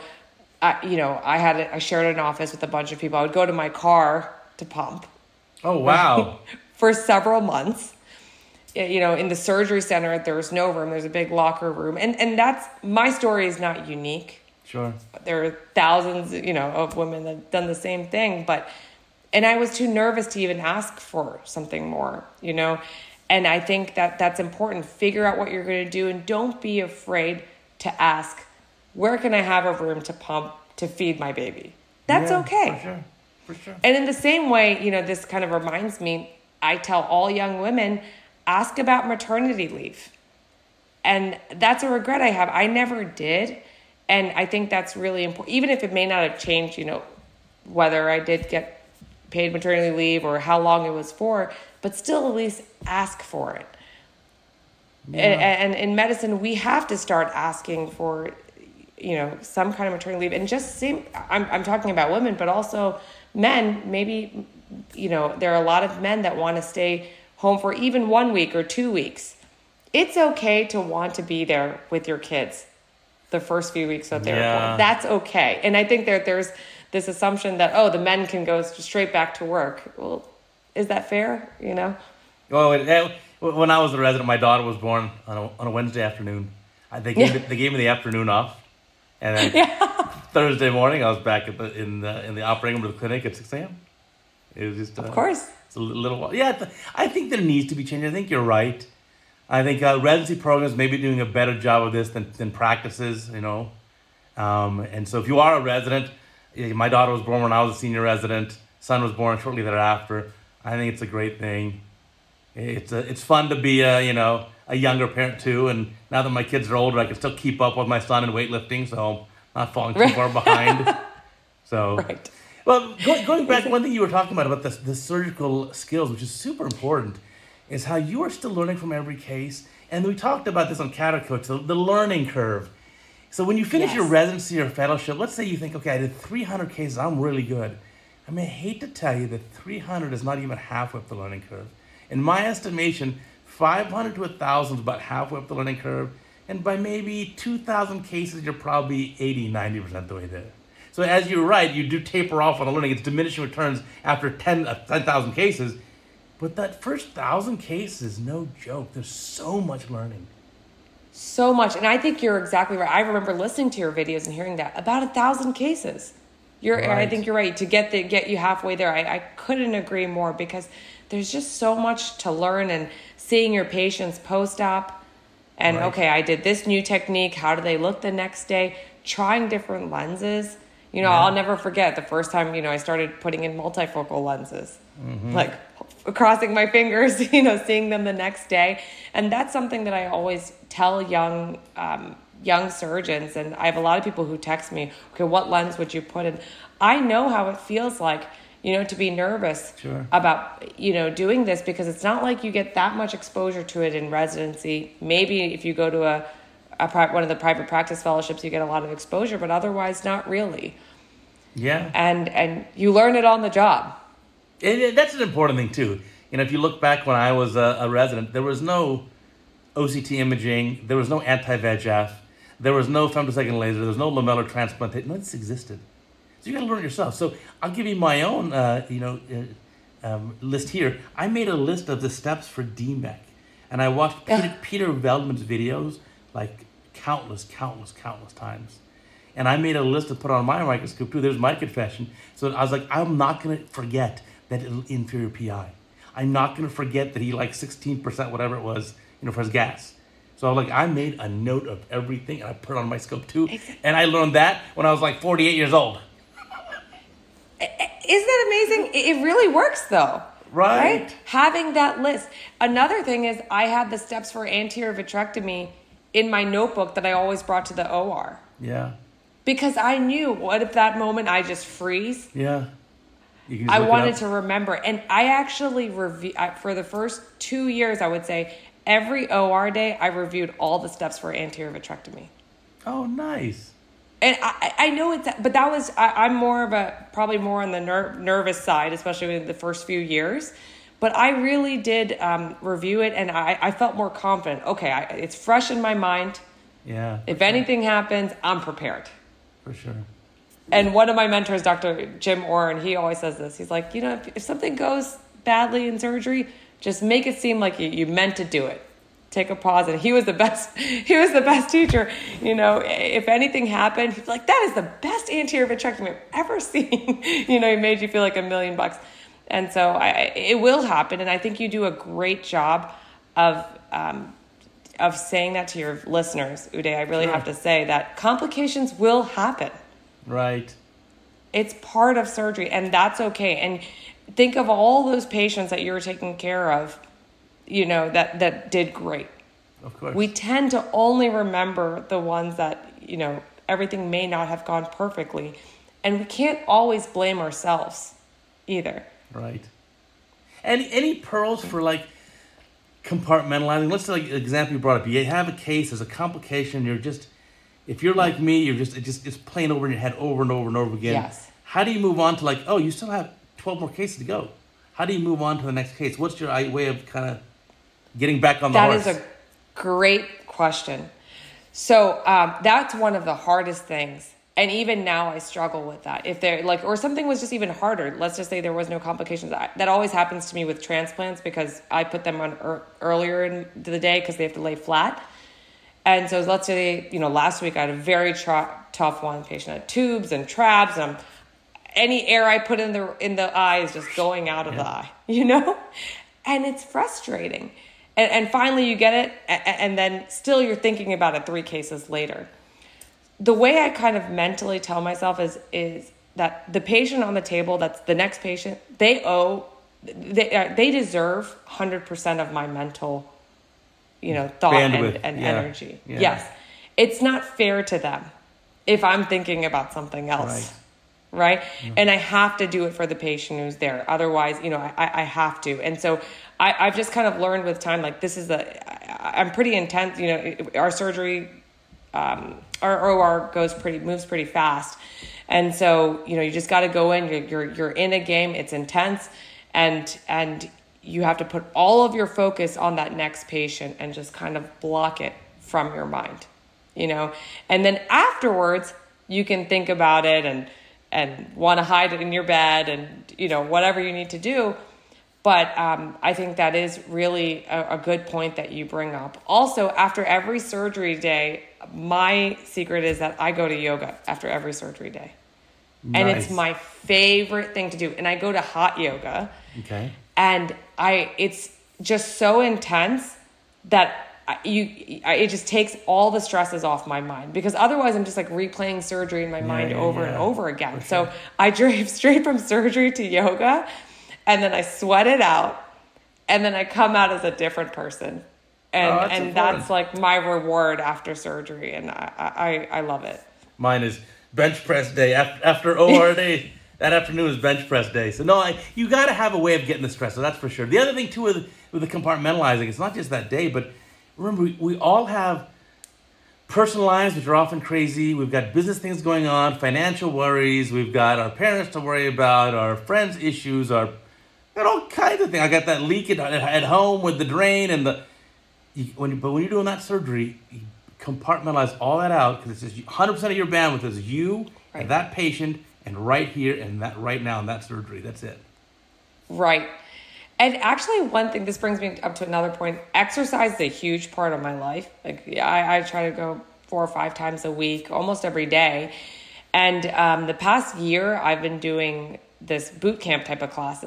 I shared an office with a bunch of people. I would go to my car to pump. Oh, wow. For several months. You know, in the surgery center, there was no room. There's a big locker room. And that's, my story is not unique. Sure. There are thousands, of women that have done the same thing. And I was too nervous to even ask for something more, And I think that's important. Figure out what you're going to do and don't be afraid to ask, where can I have a room to pump to feed my baby? That's okay. For sure. And in the same way, this kind of reminds me, I tell all young women, ask about maternity leave. And that's a regret I have. I never did. And I think that's really important. Even if it may not have changed, whether I did get paid maternity leave or how long it was for, but still at least ask for it. Yeah. And in medicine, we have to start asking for, some kind of maternity leave. And just I'm talking about women, but also men. Maybe, there are a lot of men that want to stay home for even 1 week or 2 weeks. It's okay to want to be there with your kids the first few weeks that they're born. That's okay. And I think there's this assumption that, the men can go straight back to work. Well, is that fair? Well, when I was a resident, my daughter was born on a Wednesday afternoon. They gave me the afternoon off. And then Thursday morning, I was back in the operating room of the clinic at 6 a.m. It was just... of course. It's a little while. Yeah, I think there needs to be change. I think you're right. I think residency programs may be doing a better job of this than practices, And so if you are a resident, my daughter was born when I was a senior resident. Son was born shortly thereafter. I think it's a great thing. It's fun to be a younger parent too. And now that my kids are older, I can still keep up with my son in weightlifting, so I'm not falling too far behind. So. Right. Well, going back, one thing you were talking about the surgical skills, which is super important, is how you are still learning from every case. And we talked about this on Cattle Coach, the learning curve. So when you finish your residency or fellowship, let's say you think, okay, I did 300 cases, I'm really good. I mean, I hate to tell you that 300 is not even halfway up the learning curve. In my estimation, 500 to 1,000 is about halfway up the learning curve. And by maybe 2,000 cases, you're probably 80, 90% the way there. So as you're right, you do taper off on the learning. It's diminishing returns after 10,000 cases. But that first 1,000 cases is no joke. There's so much learning. So much. And I think you're exactly right. I remember listening to your videos and hearing that. About 1,000 cases. I think you're right. To get you halfway there, I couldn't agree more, because there's just so much to learn, and seeing your patients post-op. And, I did this new technique. How do they look the next day? Trying different lenses. I'll never forget the first time, I started putting in multifocal lenses, like crossing my fingers, seeing them the next day. And that's something that I always tell young surgeons. And I have a lot of people who text me, okay, what lens would you put in? I know how it feels like, to be nervous about, doing this, because it's not like you get that much exposure to it in residency. Maybe if you go to one of the private practice fellowships, you get a lot of exposure, but otherwise not really. Yeah. And you learn it on the job. And that's an important thing too. If you look back when I was a resident, there was no OCT imaging, there was no anti-VEGF, there was no femtosecond laser, there was no lamellar transplantation. None of this existed. So you got to learn it yourself. So I'll give you my own, list here. I made a list of the steps for DMEC, and I watched Peter Veldman's videos like countless times. And I made a list to put on my microscope too. There's my confession. So I was like, I'm not going to forget that inferior PI. I'm not going to forget that he liked 16%, whatever it was, for his gas. So I made a note of everything, and I put it on my scope too. Exactly. And I learned that when I was 48 years old. Isn't that amazing? It really works though. Right. Having that list. Another thing is I had the steps for anterior vitrectomy in my notebook that I always brought to the OR. Yeah. Because I knew, what if that moment I just freeze? Yeah. I wanted to remember. And I actually for the first 2 years, I would say, every OR day, I reviewed all the steps for anterior vitrectomy. Oh, nice. And I know but that was, I'm probably more on the nervous side, especially in the first few years. But I really did review it, and I felt more confident. Okay, it's fresh in my mind. Yeah. If anything happens, I'm prepared. For sure. And one of my mentors, Dr. Jim Oren, he always says this. He's like, if something goes badly in surgery, just make it seem like you meant to do it. Take a pause. And he was the best. He was the best teacher. If anything happened, he'd be like, that is the best anterior vitrectomy I've ever seen. He made you feel like $1 million. And so it will happen. And I think you do a great job of saying that to your listeners, Uday. I really have to say that complications will happen. Right. It's part of surgery, and that's okay. And think of all those patients that you were taking care of, that did great. Of course. We tend to only remember the ones that, everything may not have gone perfectly. And we can't always blame ourselves either. Right. And any pearls for compartmentalizing? Let's say the example you brought up. You have a case, there's a complication, if you're like me, it's playing over in your head over and over and over again. Yes. How do you move on to you still have 12 more cases to go? How do you move on to the next case? What's your way of kind of getting back on the horse? That is a great question. So that's one of the hardest things. And even now I struggle with that. If they're or something was just even harder, let's just say there was no complications. That always happens to me with transplants because I put them on earlier in the day because they have to lay flat. And so let's say, last week I had a very tough one. The patient had tubes and trabs, and any air I put in the eye is just going out of the eye, and it's frustrating. And finally you get it, and then still you're thinking about it 3 cases later. The way I kind of mentally tell myself is that the patient on the table, that's the next patient, they deserve 100% of my mental thought bandwidth and energy. Yeah. Yes. It's not fair to them if I'm thinking about something else. Right? Mm-hmm. And I have to do it for the patient who's there. Otherwise, I have to. And so I've just kind of learned with time, this is I'm pretty intense. Our surgery, our OR moves pretty fast. And so, you just got to go in, you're in a game, it's intense. And you have to put all of your focus on that next patient and just kind of block it from your mind, and then afterwards you can think about it and want to hide it in your bed and, whatever you need to do. But I think that is really a good point that you bring up. Also, after every surgery day, my secret is that I go to yoga after every surgery day. Nice. And it's my favorite thing to do. And I go to hot yoga. Okay. And it's just so intense that it just takes all the stresses off my mind, because otherwise I'm just replaying surgery in my mind over and over again. Sure. So I drive straight from surgery to yoga, and then I sweat it out, and then I come out as a different person. And that's my reward after surgery. And I love it. Mine is bench press day after OR day. That afternoon is bench press day. So no, you got to have a way of getting the stress. So that's for sure. The other thing too with the compartmentalizing, it's not just that day, but remember we all have personal lives which are often crazy. We've got business things going on, financial worries. We've got our parents to worry about, our friends' issues, all kinds of things. I got that leak at home with the drain but when you're doing that surgery, you compartmentalize all that out, because it's just 100% of your bandwidth is you and that patient. And right here and that right now in that surgery, that's it. Right. And actually, one thing, this brings me up to another point. Exercise is a huge part of my life. I try to go 4 or 5 times a week, almost every day. And the past year, I've been doing this boot camp type of classes.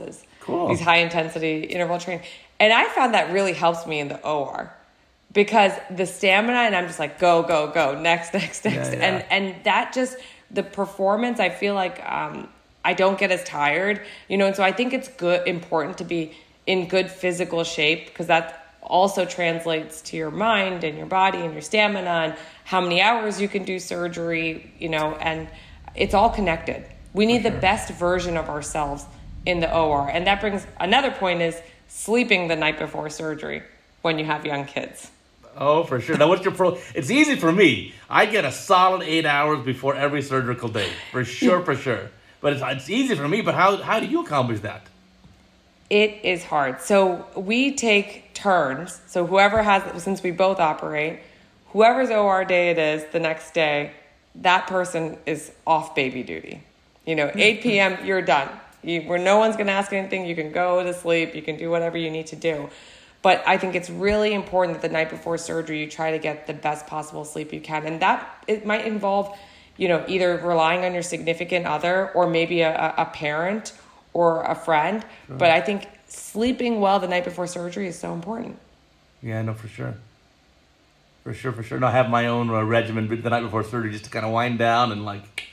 Cool. these high intensity interval training. And I found that really helps me in the OR because the stamina, and I'm just like, go, go, go, next. Yeah. And that just, the performance, I feel like I don't get as tired, and so I think it's important to be in good physical shape because that also translates to your mind and your body and your stamina and how many hours you can do surgery, and it's all connected. We need the best version of ourselves in the OR. And that brings another point is sleeping the night before surgery when you have young kids. Oh, for sure. Now, what's your It's easy for me. I get a solid 8 hours before every surgical day. For sure. But it's easy for me. But how do you accomplish that? It is hard. So we take turns. So since we both operate, whoever's OR day it is the next day, that person is off baby duty. 8 p.m., you're done. Where no one's going to ask anything, you can go to sleep, you can do whatever you need to do. But I think it's really important that the night before surgery, you try to get the best possible sleep you can. And it might involve, either relying on your significant other or maybe a parent or a friend. Sure. But I think sleeping well the night before surgery is so important. Yeah, no, for sure. For sure. No, I have my own regimen the night before surgery just to kind of wind down and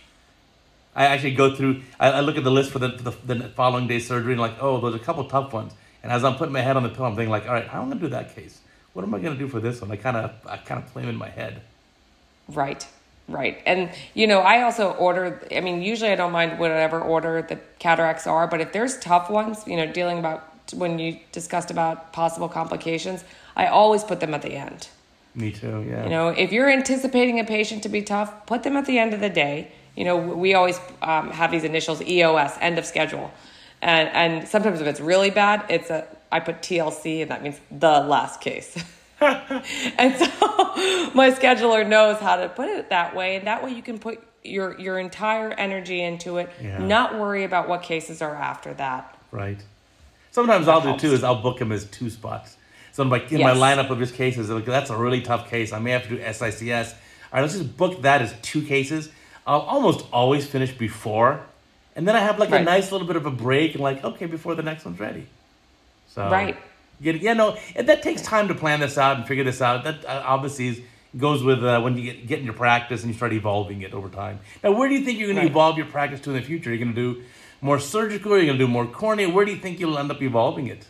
I actually go through, I look at the list for the following day's surgery and there's a couple tough ones. And as I'm putting my head on the pillow, I'm thinking all right, how am I going to do that case? What am I going to do for this one? I kind of play them in my head. Right. And, I also usually I don't mind whatever order the cataracts are, but if there's tough ones, dealing about when you discussed about possible complications, I always put them at the end. Me too, yeah. If you're anticipating a patient to be tough, put them at the end of the day. We always have these initials, EOS, end of schedule. And sometimes if it's really bad, I put TLC, and that means the last case. And so my scheduler knows how to put it that way. And that way you can put your entire energy into it, not worry about what cases are after that. Right. Sometimes I'll do too is I'll book them as 2 spots. So I'm my lineup of just cases, that's a really tough case. I may have to do SICS. All right, let's just book that as 2 cases. I'll almost always finish before. And then I have a nice little bit of a break and okay, before the next one's ready. So right. And that takes time to plan this out and figure this out. That obviously goes with when you get in your practice and you start evolving it over time. Now, where do you think you're going to evolve your practice to in the future? Are you going to do more surgical? Are you going to do more cornea? Where do you think you'll end up evolving it?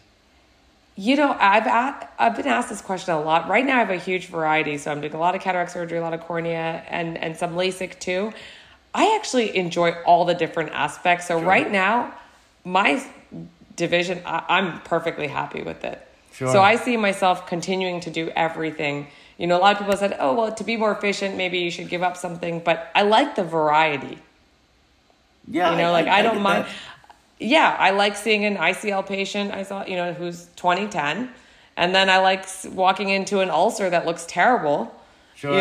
I've been asked this question a lot. Right now, I have a huge variety. So I'm doing a lot of cataract surgery, a lot of cornea, and some LASIK too. I actually enjoy all the different aspects. So right now, my division, I'm perfectly happy with it. Sure. So I see myself continuing to do everything. A lot of people said, oh, well, to be more efficient, maybe you should give up something. But I like the variety. Yeah. I don't mind. That. Yeah, I like seeing an ICL patient I saw, who's 2010. And then I like walking into an ulcer that looks terrible. Sure.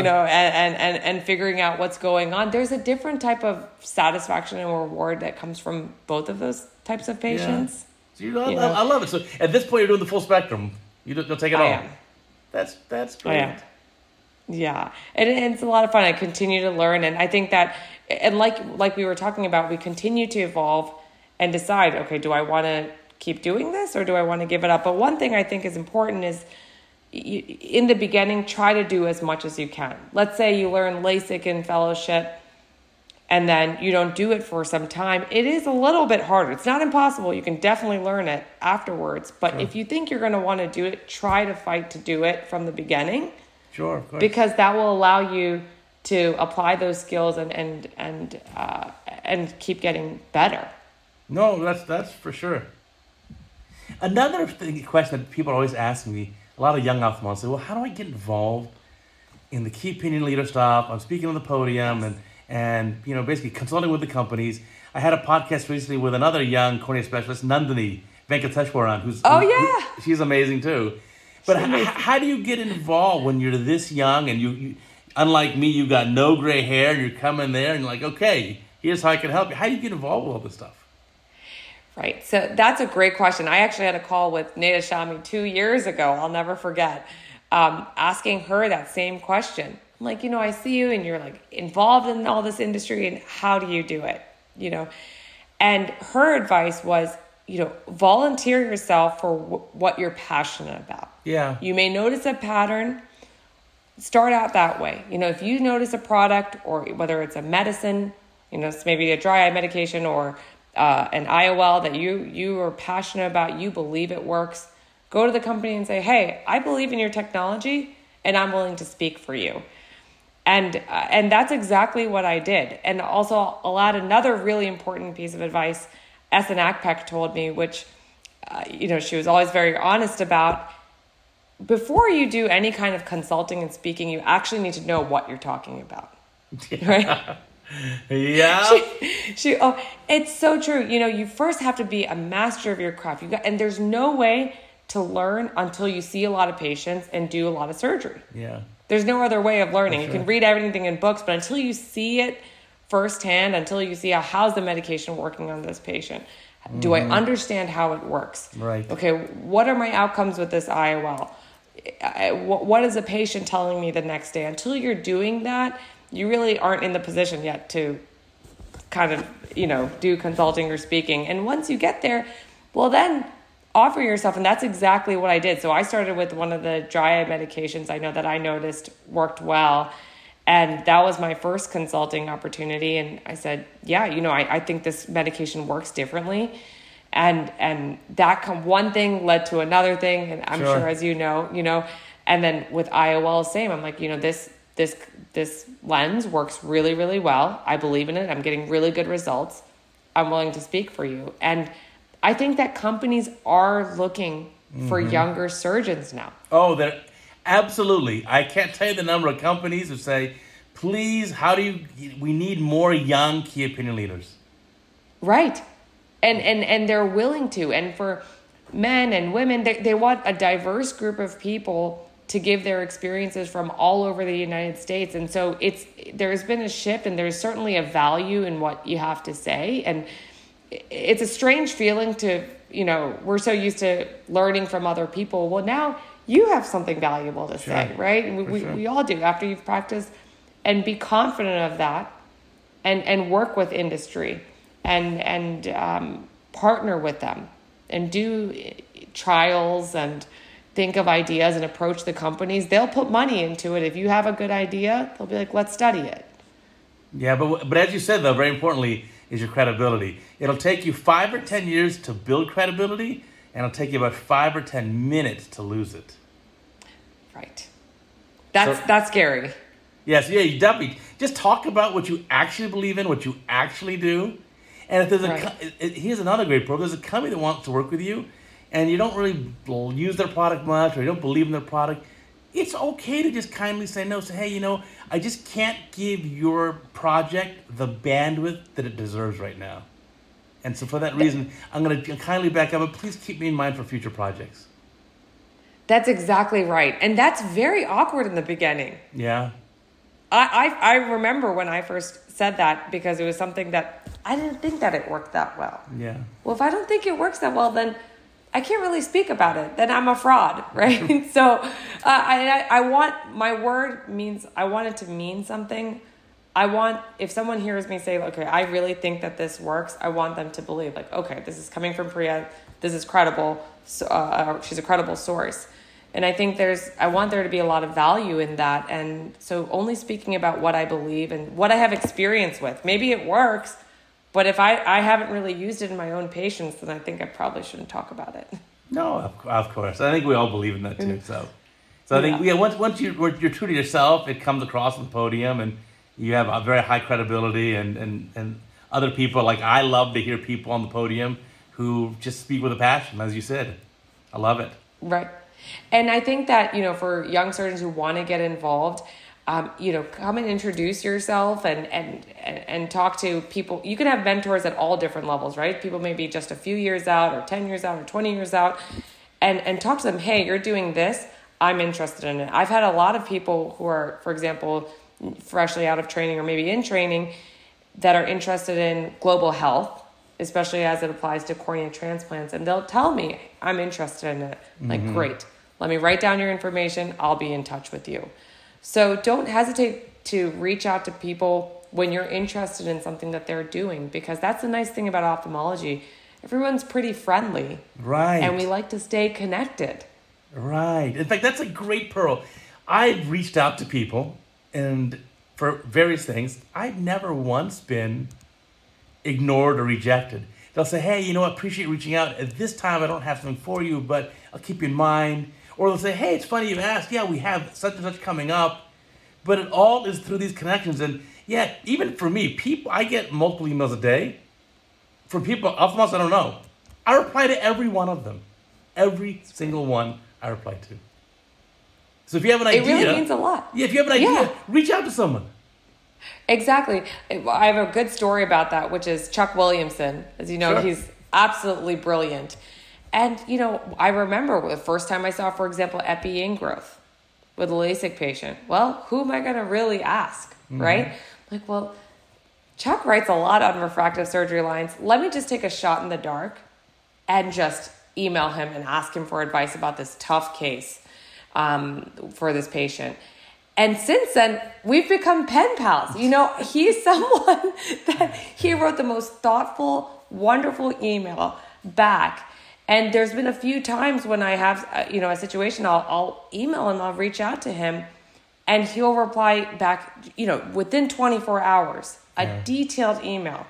And figuring out what's going on. There's a different type of satisfaction and reward that comes from both of those types of patients. Yeah. So I love it. So at this point, you're doing the full spectrum. You don't take it all. I am. That's brilliant. Yeah, and it's a lot of fun. I continue to learn, and I think that, and like we were talking about, we continue to evolve and decide, okay, do I want to keep doing this or do I want to give it up? But one thing I think is important is, in the beginning, try to do as much as you can. Let's say you learn LASIK in fellowship and then you don't do it for some time. It is a little bit harder. It's not impossible. You can definitely learn it afterwards. But if you think you're going to want to do it, try to fight to do it from the beginning. Sure, of course. Because that will allow you to apply those skills and keep getting better. No, that's for sure. Another question that people always ask me, a lot of young ophthalmologists say, well, how do I get involved in the key opinion leader stuff? I'm speaking on the podium and basically consulting with the companies. I had a podcast recently with another young cornea specialist, Nandini Venkateshwaran, she's amazing too. But how do you get involved when you're this young and you unlike me, you've got no gray hair and you're coming there and you're like, okay, here's how I can help you. How do you get involved with all this stuff? Right. So that's a great question. I actually had a call with Neda Shami 2 years ago. I'll never forget, asking her that same question. I'm like, I see you and you're involved in all this industry and how do you do it? And her advice was, volunteer yourself for what you're passionate about. Yeah. You may notice a pattern. Start out that way. If you notice a product, or whether it's a medicine, it's maybe a dry eye medication or an IOL that you are passionate about, you believe it works, go to the company and say, hey, I believe in your technology and I'm willing to speak for you. And that's exactly what I did. And also I'll add another really important piece of advice Essen Akpeck told me, which, she was always very honest about. Before you do any kind of consulting and speaking, you actually need to know what you're talking about. Right? Yeah. It's so true. You first have to be a master of your craft. And there's no way to learn until you see a lot of patients and do a lot of surgery. Yeah. There's no other way of learning. Sure. You can read everything in books, but until you see it firsthand, until you see how's the medication working on this patient, do I understand how it works? Right. Okay, what are my outcomes with this IOL? What is a patient telling me the next day? Until you're doing that, you really aren't in the position yet to kind of, do consulting or speaking. And once you get there, well, then offer yourself. And that's exactly what I did. So I started with one of the dry eye medications I know that I noticed worked well. And that was my first consulting opportunity. And I said, yeah, I think this medication works differently. And that one thing led to another thing. And I'm sure as you know, and then with IOL, same. I'm like, this lens works really, really well. I believe in it. I'm getting really good results. I'm willing to speak for you. And I think that companies are looking for younger surgeons now. Oh, they're absolutely. I can't tell you the number of companies who say, please, we need more young key opinion leaders. Right. And they're willing to. And for men and women, they want a diverse group of people to give their experiences from all over the United States. And so there's been a shift, and there's certainly a value in what you have to say. And it's a strange feeling to, we're so used to learning from other people. Well, now you have something valuable to say, right? And we all do after you've practiced, and be confident of that, and work with industry and partner with them and do trials and think of ideas and approach the companies. They'll put money into it. If you have a good idea, they'll be like, let's study it. Yeah, but as you said, though, very importantly is your credibility. It'll take you 5 or 10 years to build credibility, and it'll take you about 5 or 10 minutes to lose it. Right. That's scary. Yes, yeah, you definitely just talk about what you actually believe in, what you actually do. And if there's here's another great program. There's a company that wants to work with you, and you don't really use their product much, or you don't believe in their product, it's okay to just kindly say no. Say, hey, I just can't give your project the bandwidth that it deserves right now. And so for that reason, I'm going to kindly back up, but please keep me in mind for future projects. That's exactly right. And that's very awkward in the beginning. Yeah. I remember when I first said that, because it was something that I didn't think that it worked that well. Yeah. Well, if I don't think it works that well, then I can't really speak about it. Then I'm a fraud, right? So I want, my word means, I want it to mean something. I want, if someone hears me say, okay, I really think that this works, I want them to believe, like, okay, this is coming from Priya. This is credible. She's a credible source. And I think I want there to be a lot of value in that. And so only speaking about what I believe and what I have experience with. Maybe it works, but if I haven't really used it in my own patients, then I think I probably shouldn't talk about it. No, of course. I think we all believe in that too. So I think once you're true to yourself, it comes across on the podium, and you have a very high credibility, and other people, like, I love to hear people on the podium who just speak with a passion, as you said. I love it. Right. And I think that, for young surgeons who want to get involved, come and introduce yourself and talk to people. You can have mentors at all different levels, right? People may be just a few years out, or 10 years out, or 20 years out, and talk to them. Hey, you're doing this. I'm interested in it. I've had a lot of people who are, for example, freshly out of training or maybe in training, that are interested in global health, especially as it applies to cornea transplants. And they'll tell me, I'm interested in it. Like, great. Let me write down your information. I'll be in touch with you. So don't hesitate to reach out to people when you're interested in something that they're doing, because that's the nice thing about ophthalmology. everyone's pretty friendly. Right. And we like to stay connected. Right. In fact, that's a great pearl. I've reached out to people and for various things. I've never once been ignored or rejected. They'll say, hey, you know what, appreciate reaching out. At this time, I don't have something for you, but I'll keep you in mind. Or they'll say, hey, it's funny you asked. Yeah, we have such and such coming up. But it all is through these connections. And yeah, even for me, I get multiple emails a day from people, ophthalmologists I don't know. I reply to every one of them. Every single one I reply to. So if you have an idea. It really means a lot. Yeah, if you have an idea, reach out to someone. Exactly. I have a good story about that, which is Chuck Williamson. As you know, Sure. He's absolutely brilliant. And, I remember the first time I saw, for example, epi ingrowth with a LASIK patient. Well, who am I going to really ask, right? Like, well, Chuck writes a lot on refractive surgery lines. Let me just take a shot in the dark and just email him and ask him for advice about this tough case for this patient. And since then, we've become pen pals. He's someone that he wrote the most thoughtful, wonderful email back. And there's been a few times when I have, a situation, I'll email him, I'll reach out to him, and he'll reply back, within 24 hours, a detailed email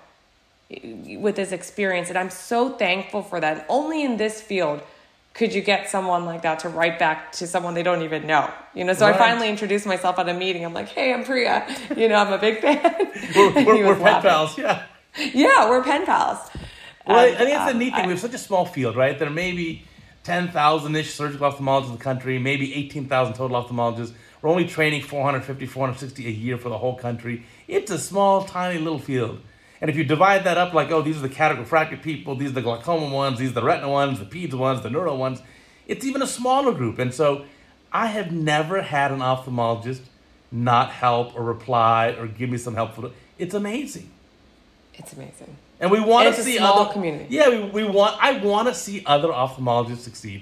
with his experience. And I'm so thankful for that. And only in this field could you get someone like that to write back to someone they don't even know. So I finally introduced myself at a meeting. I'm like, hey, I'm Priya. I'm a big fan. We're pen pals, yeah. Yeah, we're pen pals. Well, I think it's a neat thing. We have such a small field, right? There may be 10,000-ish surgical ophthalmologists in the country, maybe 18,000 total ophthalmologists. We're only training 450, 460 a year for the whole country. It's a small, tiny little field. And if you divide that up like, these are the cataract refractive people, these are the glaucoma ones, these are the retina ones, the peds ones, the neuro ones, it's even a smaller group. And so I have never had an ophthalmologist not help or reply or give me some helpful. It's amazing. It's amazing. And we want to see a small other community. Yeah, I want to see other ophthalmologists succeed.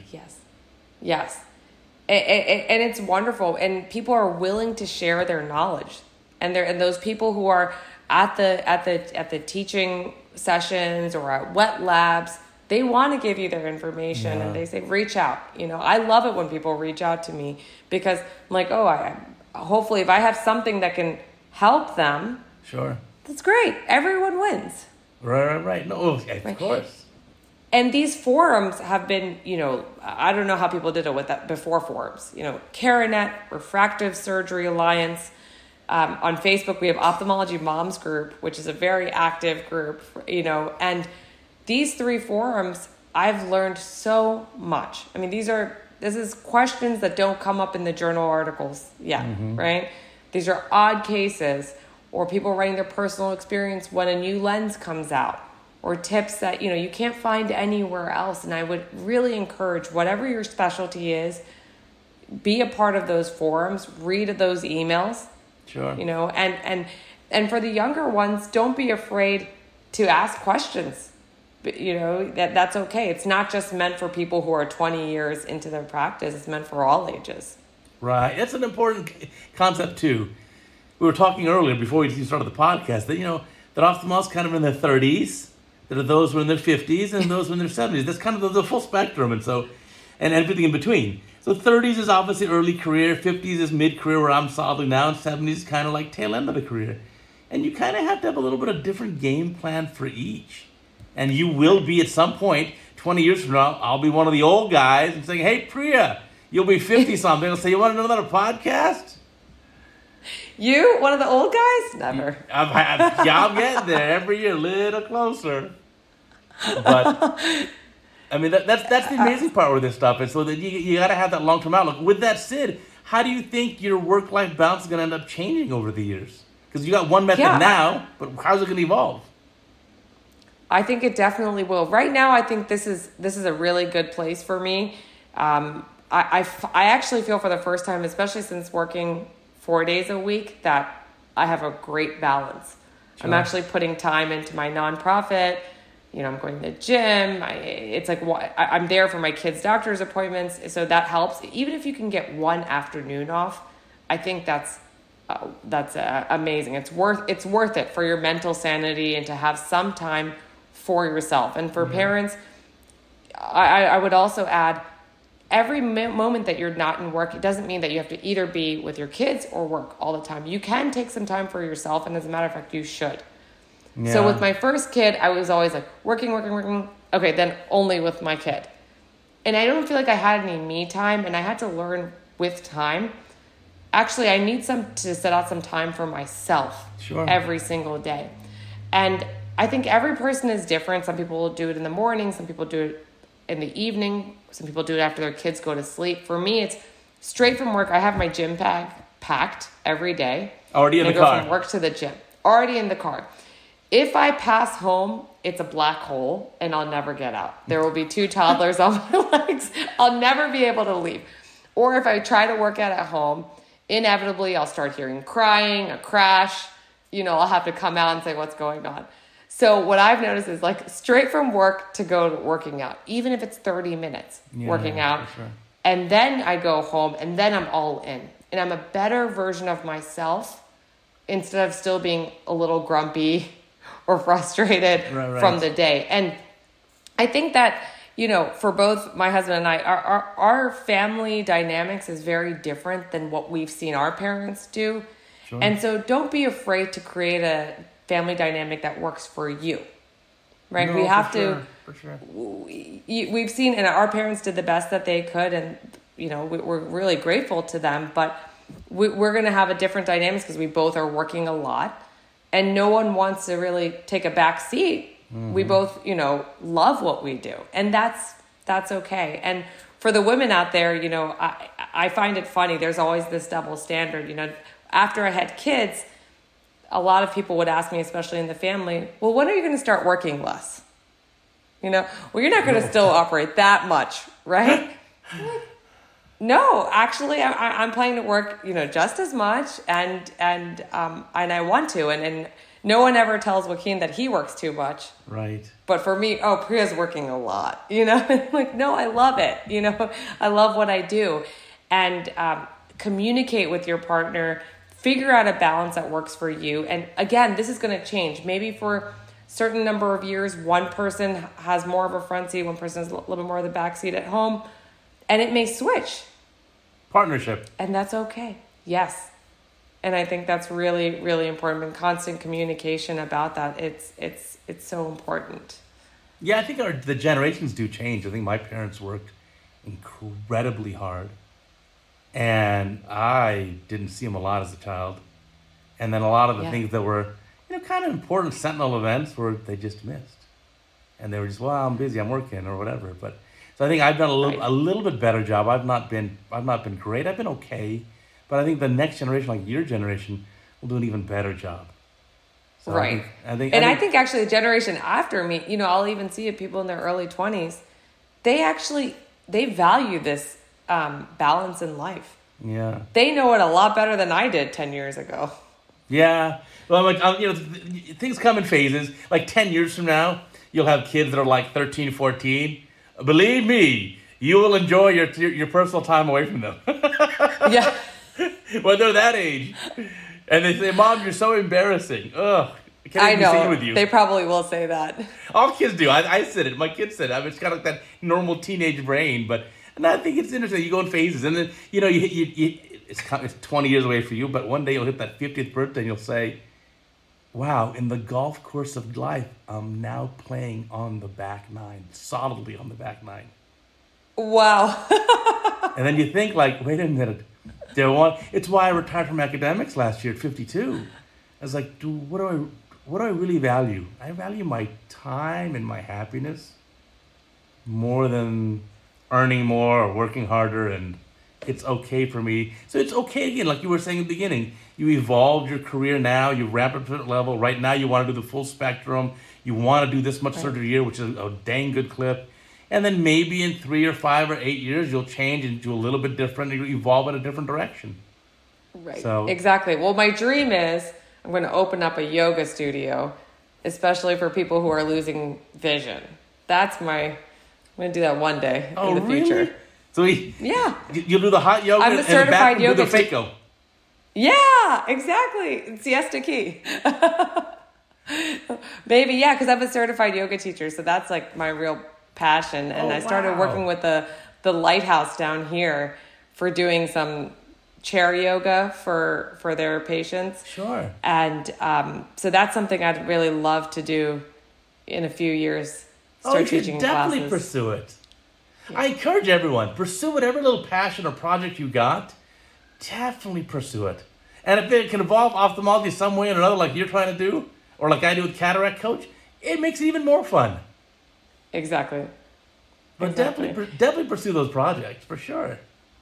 Yes. And it's wonderful. And people are willing to share their knowledge. And those people who are at the teaching sessions or at wet labs, they want to give you their information and they say, reach out. I love it when people reach out to me because I'm like, hopefully if I have something that can help them. Sure. That's great. Everyone wins. Right. No, of course. And these forums have been, I don't know how people did it with that before forums. CARANET, Refractive Surgery Alliance. On Facebook, we have Ophthalmology Moms Group, which is a very active group, and these three forums, I've learned so much. I mean, this is questions that don't come up in the journal articles yet, right? These are odd cases or people writing their personal experience when a new lens comes out or tips that, you can't find anywhere else. And I would really encourage whatever your specialty is, be a part of those forums, read those emails. Sure. And for the younger ones, don't be afraid to ask questions. That's okay. It's not just meant for people who are 20 years into their practice. It's meant for all ages. Right. That's an important concept too. We were talking earlier before we started the podcast that, that ophthalmologists kind of in their 30s, that are those who are in their 50s and those who are in their 70s. That's kind of the full spectrum. And everything in between. So 30s is obviously early career, 50s is mid-career where I'm solidly now, and 70s is kind of like tail end of the career. And you kind of have to have a little bit of different game plan for each. And you will be at some point, 20 years from now, I'll be one of the old guys and saying, hey, Priya, you'll be 50-something. I'll say, you want to know another podcast? You? One of the old guys? Never. I'm getting there every year, a little closer. But... I mean, that's the amazing part with this stuff. And so that you got to have that long-term outlook. With that said, how do you think your work-life balance is going to end up changing over the years? Because you got one method now, but how's it going to evolve? I think it definitely will. Right now, I think this is a really good place for me. I actually feel for the first time, especially since working 4 days a week, that I have a great balance. Sure. I'm actually putting time into my nonprofit. I'm going to the gym. It's like I'm there for my kids' doctor's appointments. So that helps. Even if you can get one afternoon off, I think that's amazing. It's worth it for your mental sanity and to have some time for yourself. And for parents, I would also add, every moment that you're not in work, it doesn't mean that you have to either be with your kids or work all the time. You can take some time for yourself, and as a matter of fact, you should. Yeah. So with my first kid, I was always like working. Okay, then only with my kid. And I don't feel like I had any me time, and I had to learn with time. Actually, I need to set out some time for myself every single day. And I think every person is different. Some people will do it in the morning. Some people do it in the evening. Some people do it after their kids go to sleep. For me, it's straight from work. I have my gym bag packed every day. Already in the car. I go from work to the gym. Already in the car. If I pass home, it's a black hole and I'll never get out. There will be 2 toddlers on my legs. I'll never be able to leave. Or if I try to work out at home, inevitably I'll start hearing crying, a crash. I'll have to come out and say what's going on. So what I've noticed is like straight from work to go to working out, even if it's 30 minutes working out. Sure. And then I go home and then I'm all in. And I'm a better version of myself instead of still being a little grumpy or frustrated from the day. And I think that, for both my husband and I, our family dynamics is very different than what we've seen our parents do. Sure. And so don't be afraid to create a family dynamic that works for you, right? No, we have to, for sure. We've seen, and our parents did the best that they could, and, we're really grateful to them, but we're going to have a different dynamics because we both are working a lot, and no one wants to really take a back seat. Mm-hmm. We both, love what we do, and that's okay. And for the women out there, I find it funny. There's always this double standard, after I had kids, a lot of people would ask me, especially in the family, well, when are you going to start working less? You're not going to still operate that much, right? No, actually, I'm planning to work, just as much, and I want to, and no one ever tells Joaquin that he works too much. Right. But for me, Priya's working a lot, like, no, I love it. I love what I do. And communicate with your partner, figure out a balance that works for you. And again, this is going to change. Maybe for a certain number of years, one person has more of a front seat, one person has a little bit more of the back seat at home, and it may switch. Partnership. And that's okay. Yes. And I think that's really, really important. And constant communication about that. It's so important. Yeah, I think the generations do change. I think my parents worked incredibly hard. And I didn't see them a lot as a child. And then a lot of the things that were, kind of important sentinel events they just missed. And they were just, well, I'm busy, I'm working or whatever. But so I think I've done a little bit better job. I've not been great. I've been okay. But I think the next generation, like your generation, will do an even better job. So right. I think actually the generation after me, I'll even see it, people in their early 20s, they value this balance in life. Yeah. They know it a lot better than I did 10 years ago. Yeah. Well, things come in phases. Like 10 years from now, you'll have kids that are like 13, 14. Believe me, you will enjoy your personal time away from them. Yeah. When they're that age. And they say, Mom, you're so embarrassing. Ugh. I know. Be with you. They probably will say that. All kids do. I said it. My kids said it. I mean, it's kind of like that normal teenage brain, but... And I think it's interesting. You go in phases, and then it's 20 years away for you. But one day you'll hit that 50th birthday, and you'll say, "Wow! In the golf course of life, I'm now playing on the back nine, solidly on the back nine." Wow! And then you think, like, wait a minute. It's why I retired from academics last year at 52. I was like, dude, what do I really value? I value my time and my happiness more than earning more or working harder, and it's okay for me. So it's okay again, like you were saying in the beginning. You evolved your career now, you ramp up to that level. Right now you want to do the full spectrum. You want to do this much surgery a year, which is a dang good clip. And then maybe in 3 or 5 or 8 years, you'll change and do a little bit different. You evolve in a different direction. Right, exactly. Well, my dream is I'm going to open up a yoga studio, especially for people who are losing vision. I'm going to do that one day in the future. So you'll do the hot yoga I'm a certified yoga do the Faco. Yeah, exactly. Siesta Key. Maybe, yeah, because I'm a certified yoga teacher, so that's like my real passion. And I started working with the Lighthouse down here for doing some chair yoga for their patients. Sure. And so that's something I'd really love to do in a few years. Start you should teaching definitely classes. pursue it. Yeah. I encourage everyone, pursue whatever little passion or project you got. Definitely pursue it. And if it can involve ophthalmology some way or another, like you're trying to do, or like I do with Cataract Coach, it makes it even more fun. Exactly. But definitely pursue those projects, for sure.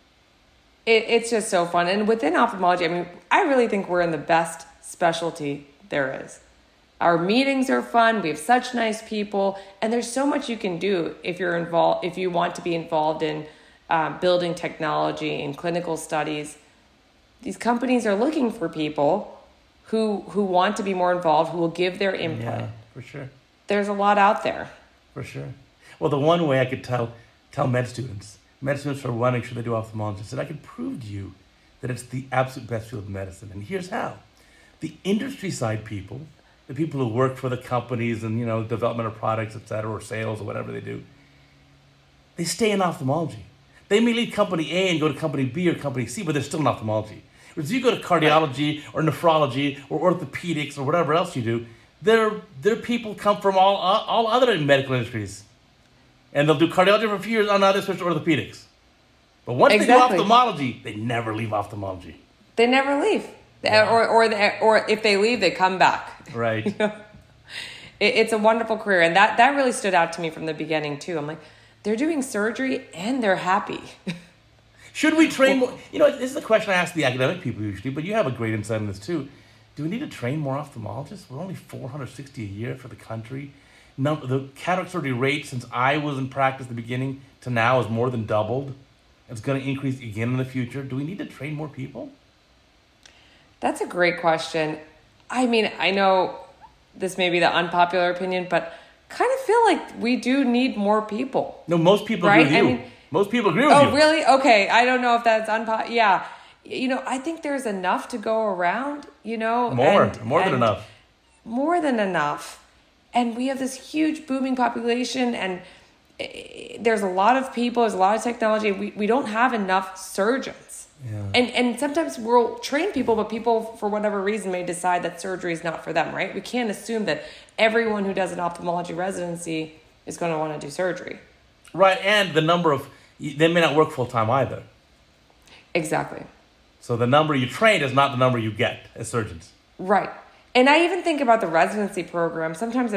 It's just so fun. And within ophthalmology, I mean, I really think we're in the best specialty there is. Our meetings are fun. We have such nice people. And there's so much you can do if you're involved, if you want to be involved in building technology and clinical studies. These companies are looking for people who want to be more involved, who will give their input. Yeah, for sure. There's a lot out there. For sure. Well, the one way I could tell med students are wanting sure they do ophthalmology, is that I can prove to you that it's the absolute best field of medicine. And here's how. The industry side people, the people who work for the companies and, development of products, et cetera, or sales or whatever they do, they stay in ophthalmology. They may leave company A and go to company B or company C, but they're still in ophthalmology. Whereas you go to cardiology or nephrology or orthopedics or whatever else you do, their people come from all other medical industries. And they'll do cardiology for a few years, on others switch to orthopedics. But once they do ophthalmology, they never leave ophthalmology. They never leave. Yeah. Or if they leave, they come back. Right. It's a wonderful career. And that really stood out to me from the beginning, too. I'm like, they're doing surgery and they're happy. Should we train more? This is a question I ask the academic people usually, but you have a great insight on this, too. Do we need to train more ophthalmologists? We're only 460 a year for the country. The cataract surgery rate since I was in practice at the beginning to now has more than doubled. It's going to increase again in the future. Do we need to train more people? That's a great question. I mean, I know this may be the unpopular opinion, but kind of feel like we do need more people. No, most people agree with you. I mean, most people agree with you. Oh, really? Okay. I don't know if that's unpopular. Yeah. I think there's enough to go around, More than enough. More than enough. And we have this huge booming population, and there's a lot of people, there's a lot of technology. We don't have enough surgeons. Yeah. And sometimes we'll train people, but people, for whatever reason, may decide that surgery is not for them, right? We can't assume that everyone who does an ophthalmology residency is going to want to do surgery. Right, and the number of, they may not work full-time either. Exactly. So the number you train is not the number you get as surgeons. Right. And I even think about the residency program. Sometimes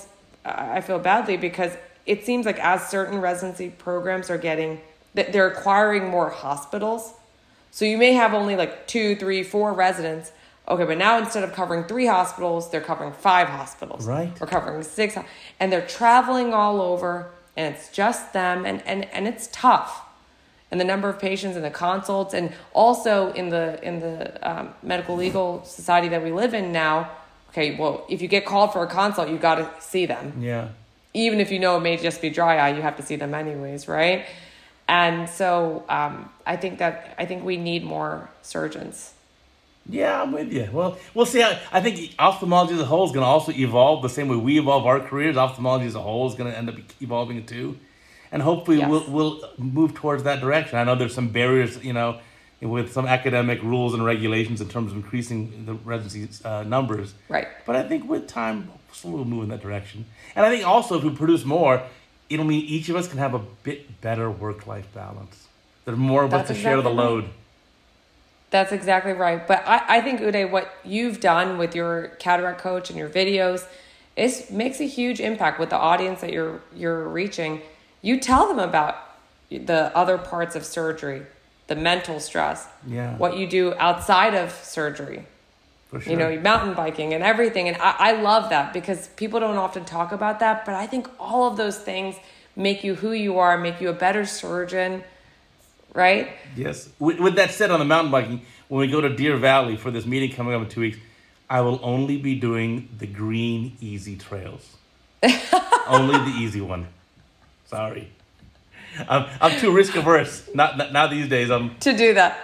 I feel badly because it seems like as certain residency programs are they're acquiring more hospitals. So you may have only like 2, 3, 4 residents. Okay, but now instead of covering 3 hospitals, they're covering 5 hospitals. Right. Or covering 6. And they're traveling all over, and it's just them, and it's tough. And the number of patients in the consults, and also in the medical legal society that we live in now. Okay, well, if you get called for a consult, you got to see them. Yeah. Even if it may just be dry eye, you have to see them anyways, right? And so I think we need more surgeons. Yeah, I'm with you. Well, we'll see how. I think ophthalmology as a whole is going to also evolve the same way we evolve our careers. Ophthalmology as a whole is going to end up evolving too. And hopefully we'll move towards that direction. I know there's some barriers, with some academic rules and regulations in terms of increasing the residency numbers. Right. But I think with time, we'll move in that direction. And I think also if we produce more, it'll mean each of us can have a bit better work-life balance. There's more of us to share the load. Right. That's exactly right. But I think, Uday, what you've done with your Cataract Coach and your videos makes a huge impact with the audience that you're reaching. You tell them about the other parts of surgery, the mental stress, what you do outside of surgery, For sure. Mountain biking and everything. And I love that because people don't often talk about that. But I think all of those things make you who you are, make you a better surgeon, right? Yes. With that said, on the mountain biking, when we go to Deer Valley for this meeting coming up in 2 weeks, I will only be doing the green easy trails. Only the easy one. Sorry. I'm too risk averse. Not these days. To do that.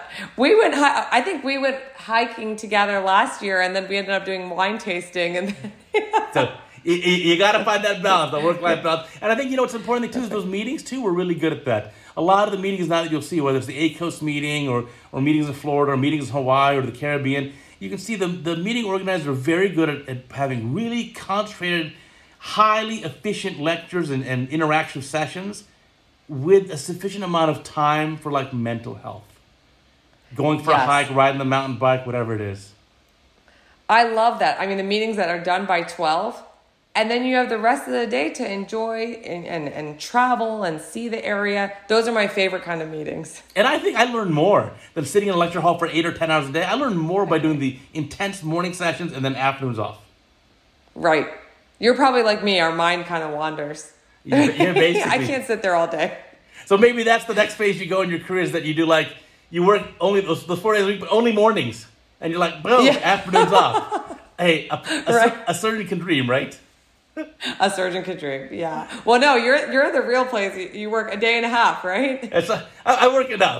I think we went hiking together last year, and then we ended up doing wine tasting. And so You got to find that balance, the work-life balance. And I think, what's important thing too is those meetings too, we're really good at that. A lot of the meetings now that you'll see, whether it's the ACOS meeting or meetings in Florida or meetings in Hawaii or the Caribbean, you can see the meeting organizers are very good at having really concentrated, highly efficient lectures and interactive sessions with a sufficient amount of time for like mental health. Going for a hike, riding the mountain bike, whatever it is. I love that. I mean, the meetings that are done by 12, and then you have the rest of the day to enjoy and travel and see the area. Those are my favorite kind of meetings. And I think I learn more than sitting in a lecture hall for 8 or 10 hours a day. I learn more by doing the intense morning sessions and then afternoons off. Right. You're probably like me. Our mind kind of wanders. You're basically. I can't sit there all day. So maybe that's the next phase you go in your career is that you do like, you work only those 4 days a week, but only mornings. And you're like, boom, afternoons off. Hey, a surgeon can dream, right? A surgeon could dream, yeah. Well, no, you're the real place. You work a day and a half, right? I work enough.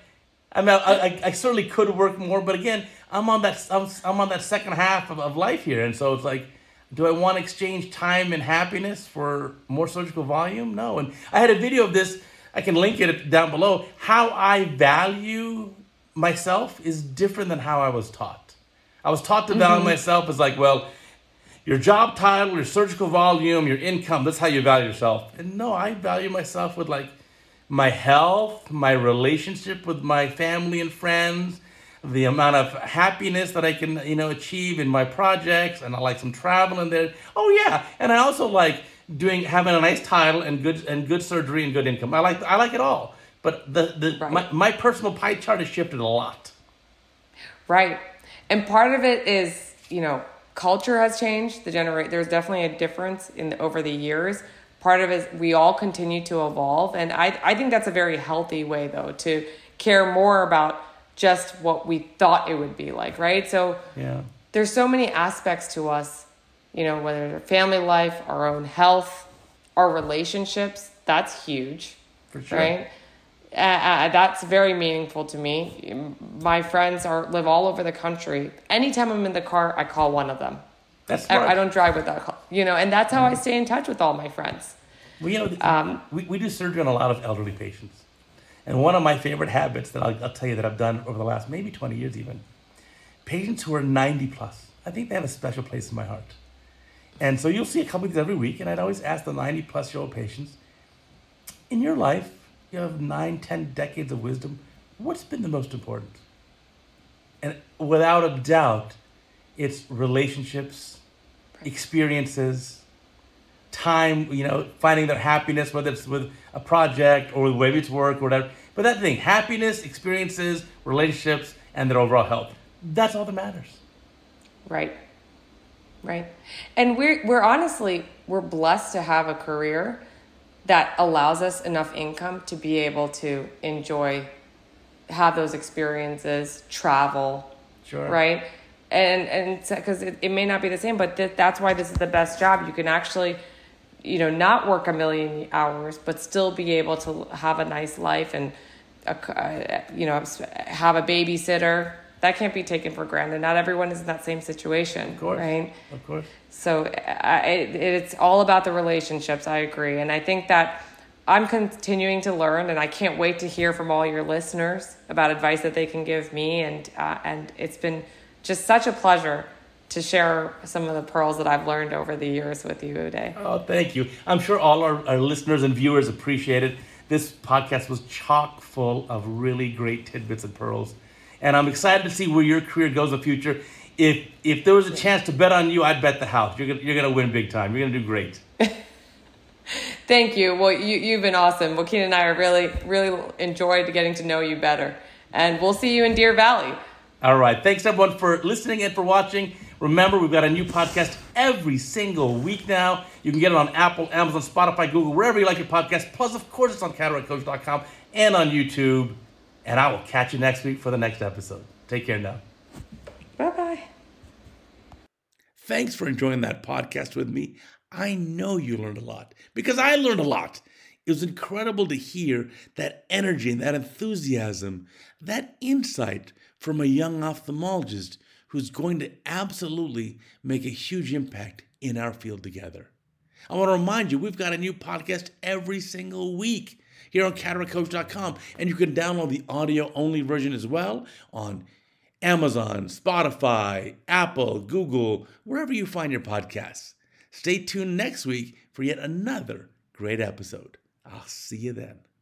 I certainly could work more, but again, I'm on that second half of life here, and so it's like, do I want to exchange time and happiness for more surgical volume? No. And I had a video of this. I can link it down below. How I value myself is different than how I was taught. I was taught to value myself as like, well, your job title, your surgical volume, your income, that's how you value yourself. And no, I value myself with like my health, my relationship with my family and friends, the amount of happiness that I can, achieve in my projects, and I like some travel in there. Oh yeah, and I also like having a nice title and good surgery and good income. I like it all. But my personal pie chart has shifted a lot. Right. And part of it is, culture has changed. There's definitely a difference over the years. Part of it is we all continue to evolve. And I think that's a very healthy way, though, to care more about just what we thought it would be like, right? So there's so many aspects to us, whether it's family life, our own health, our relationships. That's huge. For sure. Right? That's very meaningful to me. My friends live all over the country. Anytime I'm in the car, I call one of them. That's smart. I don't drive without call, and that's how I stay in touch with all my friends. Well, we do surgery on a lot of elderly patients. And one of my favorite habits that I'll tell you that I've done over the last maybe 20 years even, patients who are 90 plus, I think they have a special place in my heart. And so you'll see a couple of these every week, and I'd always ask the 90 plus year old patients, in your life, you have 9, 10 decades of wisdom. What's been the most important? And without a doubt, it's relationships, experiences, time, finding their happiness, whether it's with a project or maybe it's work or whatever. But that thing, happiness, experiences, relationships, and their overall health. That's all that matters. Right. And we're honestly blessed to have a career that allows us enough income to be able to have those experiences, travel, sure, right? And because it may not be the same, but that's why this is the best job. You can actually, not work 1 million hours, but still be able to have a nice life and, have a babysitter. That can't be taken for granted. Not everyone is in that same situation, of course, right? Of course. So it's all about the relationships. I agree. And I think that I'm continuing to learn, and I can't wait to hear from all your listeners about advice that they can give me. And it's been just such a pleasure to share some of the pearls that I've learned over the years with you, Uday. Oh, thank you. I'm sure all our listeners and viewers appreciate it. This podcast was chock full of really great tidbits and pearls. And I'm excited to see where your career goes in the future. If there was a chance to bet on you, I'd bet the house. You're gonna win big time. You're gonna do great. Thank you. Well, you've been awesome. Joaquin and I are really, really enjoyed getting to know you better. And we'll see you in Deer Valley. All right. Thanks, everyone, for listening and for watching. Remember, we've got a new podcast every single week now. You can get it on Apple, Amazon, Spotify, Google, wherever you like your podcast. Plus, of course, it's on cataractcoach.com and on YouTube. And I will catch you next week for the next episode. Take care now. Bye-bye. Thanks for enjoying that podcast with me. I know you learned a lot because I learned a lot. It was incredible to hear that energy and that enthusiasm, that insight from a young ophthalmologist who's going to absolutely make a huge impact in our field together. I want to remind you, we've got a new podcast every single week here on cataractcoach.com, and you can download the audio-only version as well on Amazon, Spotify, Apple, Google, wherever you find your podcasts. Stay tuned next week for yet another great episode. I'll see you then.